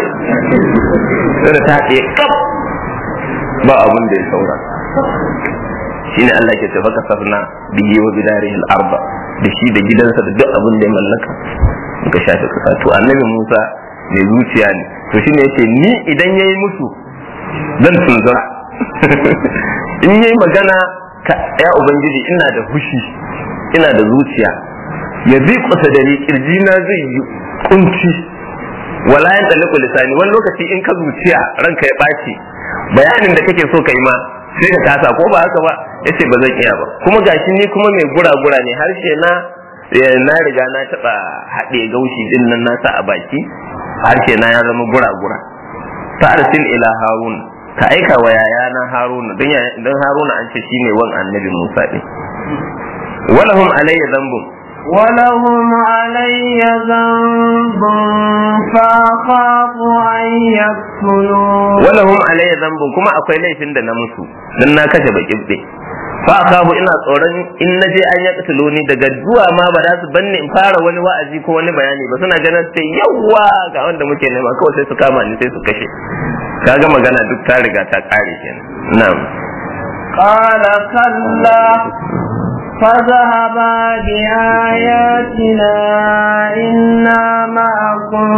da ta haɗiye kaf ba abun da ya saura. Shine Allah ke tafi kasafna bihi wa bidarihi al-arba da shi da gidansa da duk abin da ya mallaka muka shafe kasa. To annabi Musa mai zuciya ne, to shine yace ni idan yayi musu zan tunzura in yayi magana ya ubangiji ina da fushi ina da zuciya ya zai kusa da ni kirjina zai yi kunci wala yan talaku lisani. Wani lokaci in ka zuciya ranka ya baci bayanin da kake so kai ma sai ka kasa ko ba haka ba. Yace ba zan iya ba kuma gashi ni kuma mai gura-gura ne harshe na riga na taba haɗe gaushi din nan nasa a baki harshe na ya zama gura-gura. Ta arsil ila Harun, ka aika wa yayana Haruna dan Haruna an ce shine wan annabi Musa din. Walahum alayya dhanbun ولهم علي ذنب فأخاف أن يقتلون. ولهم علي ذنب كما akwai laifin da na musu dan na kashe bakibbe. Fa akabu ina tsoron in naje an yaqtulu ni daga zuwa ma ba za su banni in fara wani wa'azi ko wani bayani ba, suna ganin sai yawa ga wanda muke nema kawai sai su kama ni sai su kashe. Kaga magana duk ta riga ta kare kenan. Na'am. Qala kalla فذهبا بآياتنا إنا معكم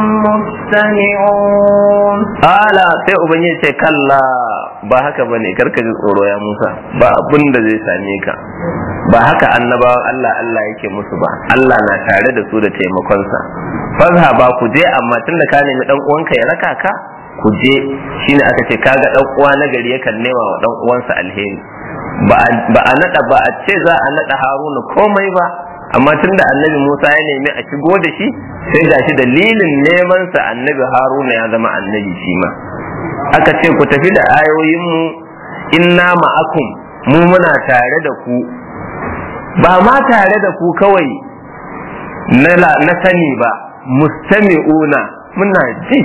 مستمعون. Ala sai ubangiji ce kalla ba haka bane karka ji tsoro ya Musa, ba abin da zai same ka, ba haka annabawan Allah yake musu ba, Allah na tare da su da taimakonsa. Fazhaba ku je, amma tunda ka nemi dan uwanka ya raka ka ku je. Shine aka ce kaga dan uwa na gari yakan nema wa dan uwansa alheri. Ba a ce za a nada Haruna komai ba amma tunda annabi Musa ya nemi a shigo da shi sai gashi dalilin neman sa annabi Haruna ya zama annabi shi ma aka ce ku tafi da ayoyin mu inna ma'akum mu muna tare da ku, ba ma tare da ku kawai na sani ba, mustami'una muna ji,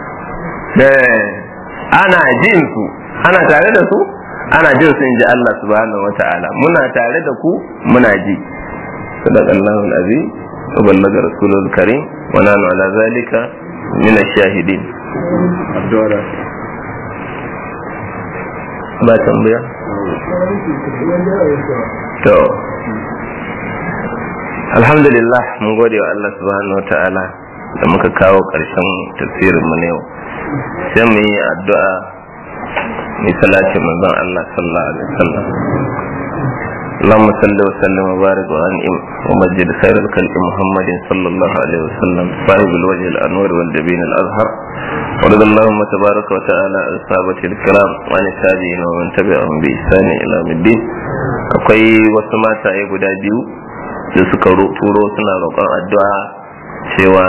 ana jin su, ana tare da su, ana jin su inji Allah subhanahu wata'ala, muna tare da ku muna ji. Sadaqallahu al-azim wa ballaga rasulul karim wa nahnu ala zalika min ash-shahidin. Ba tambaya? To alhamdulillah mun gode wa Allah subhanahu wata'ala da muka kawo ƙarshen tafsirin mu ne yau, sai mu yi addu'a mai salati manzon Allah sallallahu alaihi wasallam. اللهم صل وسلم وبارك وانعم ومجد خير الخلق محمد صلى الله عليه وسلم صاحب الوجه الانور والجبين الازهر ورضى اللهم تبارك وتعالى عن الصحابه الكرام وعن التابعين ومن تبعهم باحسان الى يوم الدين. akwai wasu mataye guda biyu da suka turo suna roƙon addu'a cewa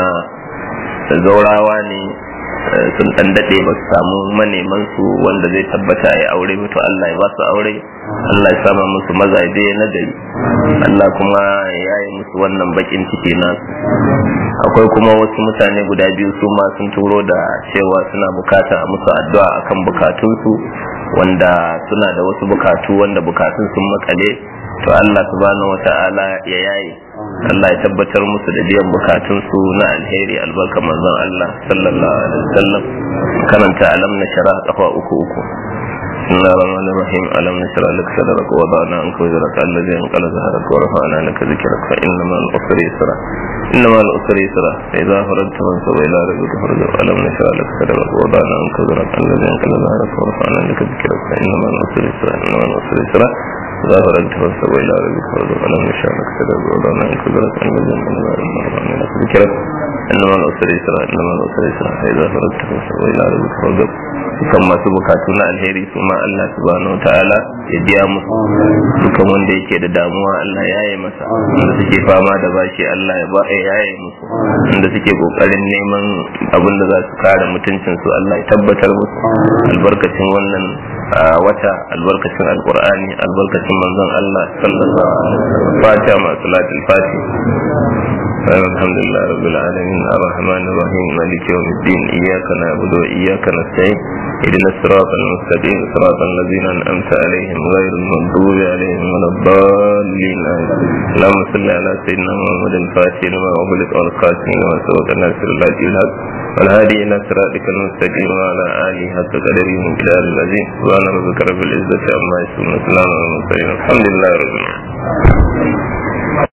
zaurawa ne sun dan dade ba su samu maneman su wanda zai tabbata ya aure mutu, Allah ya ba su aure, Allah ya sama musu mazaje na gari, Allah kuma ya yi musu wannan bakin ciki nasu. Akwai kuma wasu mutane guda biyu su ma sun turo da cewa suna bukata musu addu'a akan bukatunsu, wanda suna da wasu bukatu wanda bukatun sun makale, to Allah subhanahu wata'ala ya yaye, Allah ya tabbatar musu da biyan bukatunsu na alheri albarka manzon Allah sallallahu alaihi wasallam. Karanta alam na shara kafa uku. Bismillahir rahmanir rahim. Alam nashrah laka sadrak wa wada'na anka wizraka alladhi anqala dhahrak wa rafa'na laka dhikrak fa inna ma'al usri yusra. Inna ma'al usri yusra. Fa idha faragta fansab ila rabbika farghab. Alam nashrah laka sadrak wa wada'na anka wizraka alladhi anqala dhahrak wa rafa'na laka dhikrak fa inna ma'al usri yusra. Inna ma'al usri yusra. إذا فرغت فانصب إلى ربك فارغب. ألم نشرح لك صدرك ووضعنا عنك وزرك الذي أنقض ظهرك ورفعنا لك ذكرك إن مع العسر يسرا إن مع العسر يسرا فإذا فرغت فانصب إلى ربك فارغب. dukan masu bukatu na alheri su ma Allah subhanahu wa ta'ala ya biya musu, dukan wanda yake da damuwa Allah ya yi masa, wanda suke fama da bashi Allah ya yi musu, wanda suke kokarin neman abin da za su kare mutuncin su Allah ya tabbatar musu, albarkacin wannan wata, albarkacin alqur'ani, albarkacin manzon Allah sallallahu alaihi wasallam. Fatiha ma salatul fatih. Alhamdulillah rabbil alamin arrahmanir rahim maliki yawmiddin iyyaka na'budu wa iyyaka nasta'in اهدنا الصراط المستقيم صراط الذين انعمت عليهم غير المغضوب عليهم ولا الضالين. اللهم صل على سيدنا محمد الفاتح لما أغلق والخاتم لما سبق الناصر الله بالحق والهادي الى صراطك المستقيم وعلى اله حق قدره ومقداره العظيم. سبحان ربك رب العزة عما يصفون وسلام على المرسلين الحمد لله رب العالمين.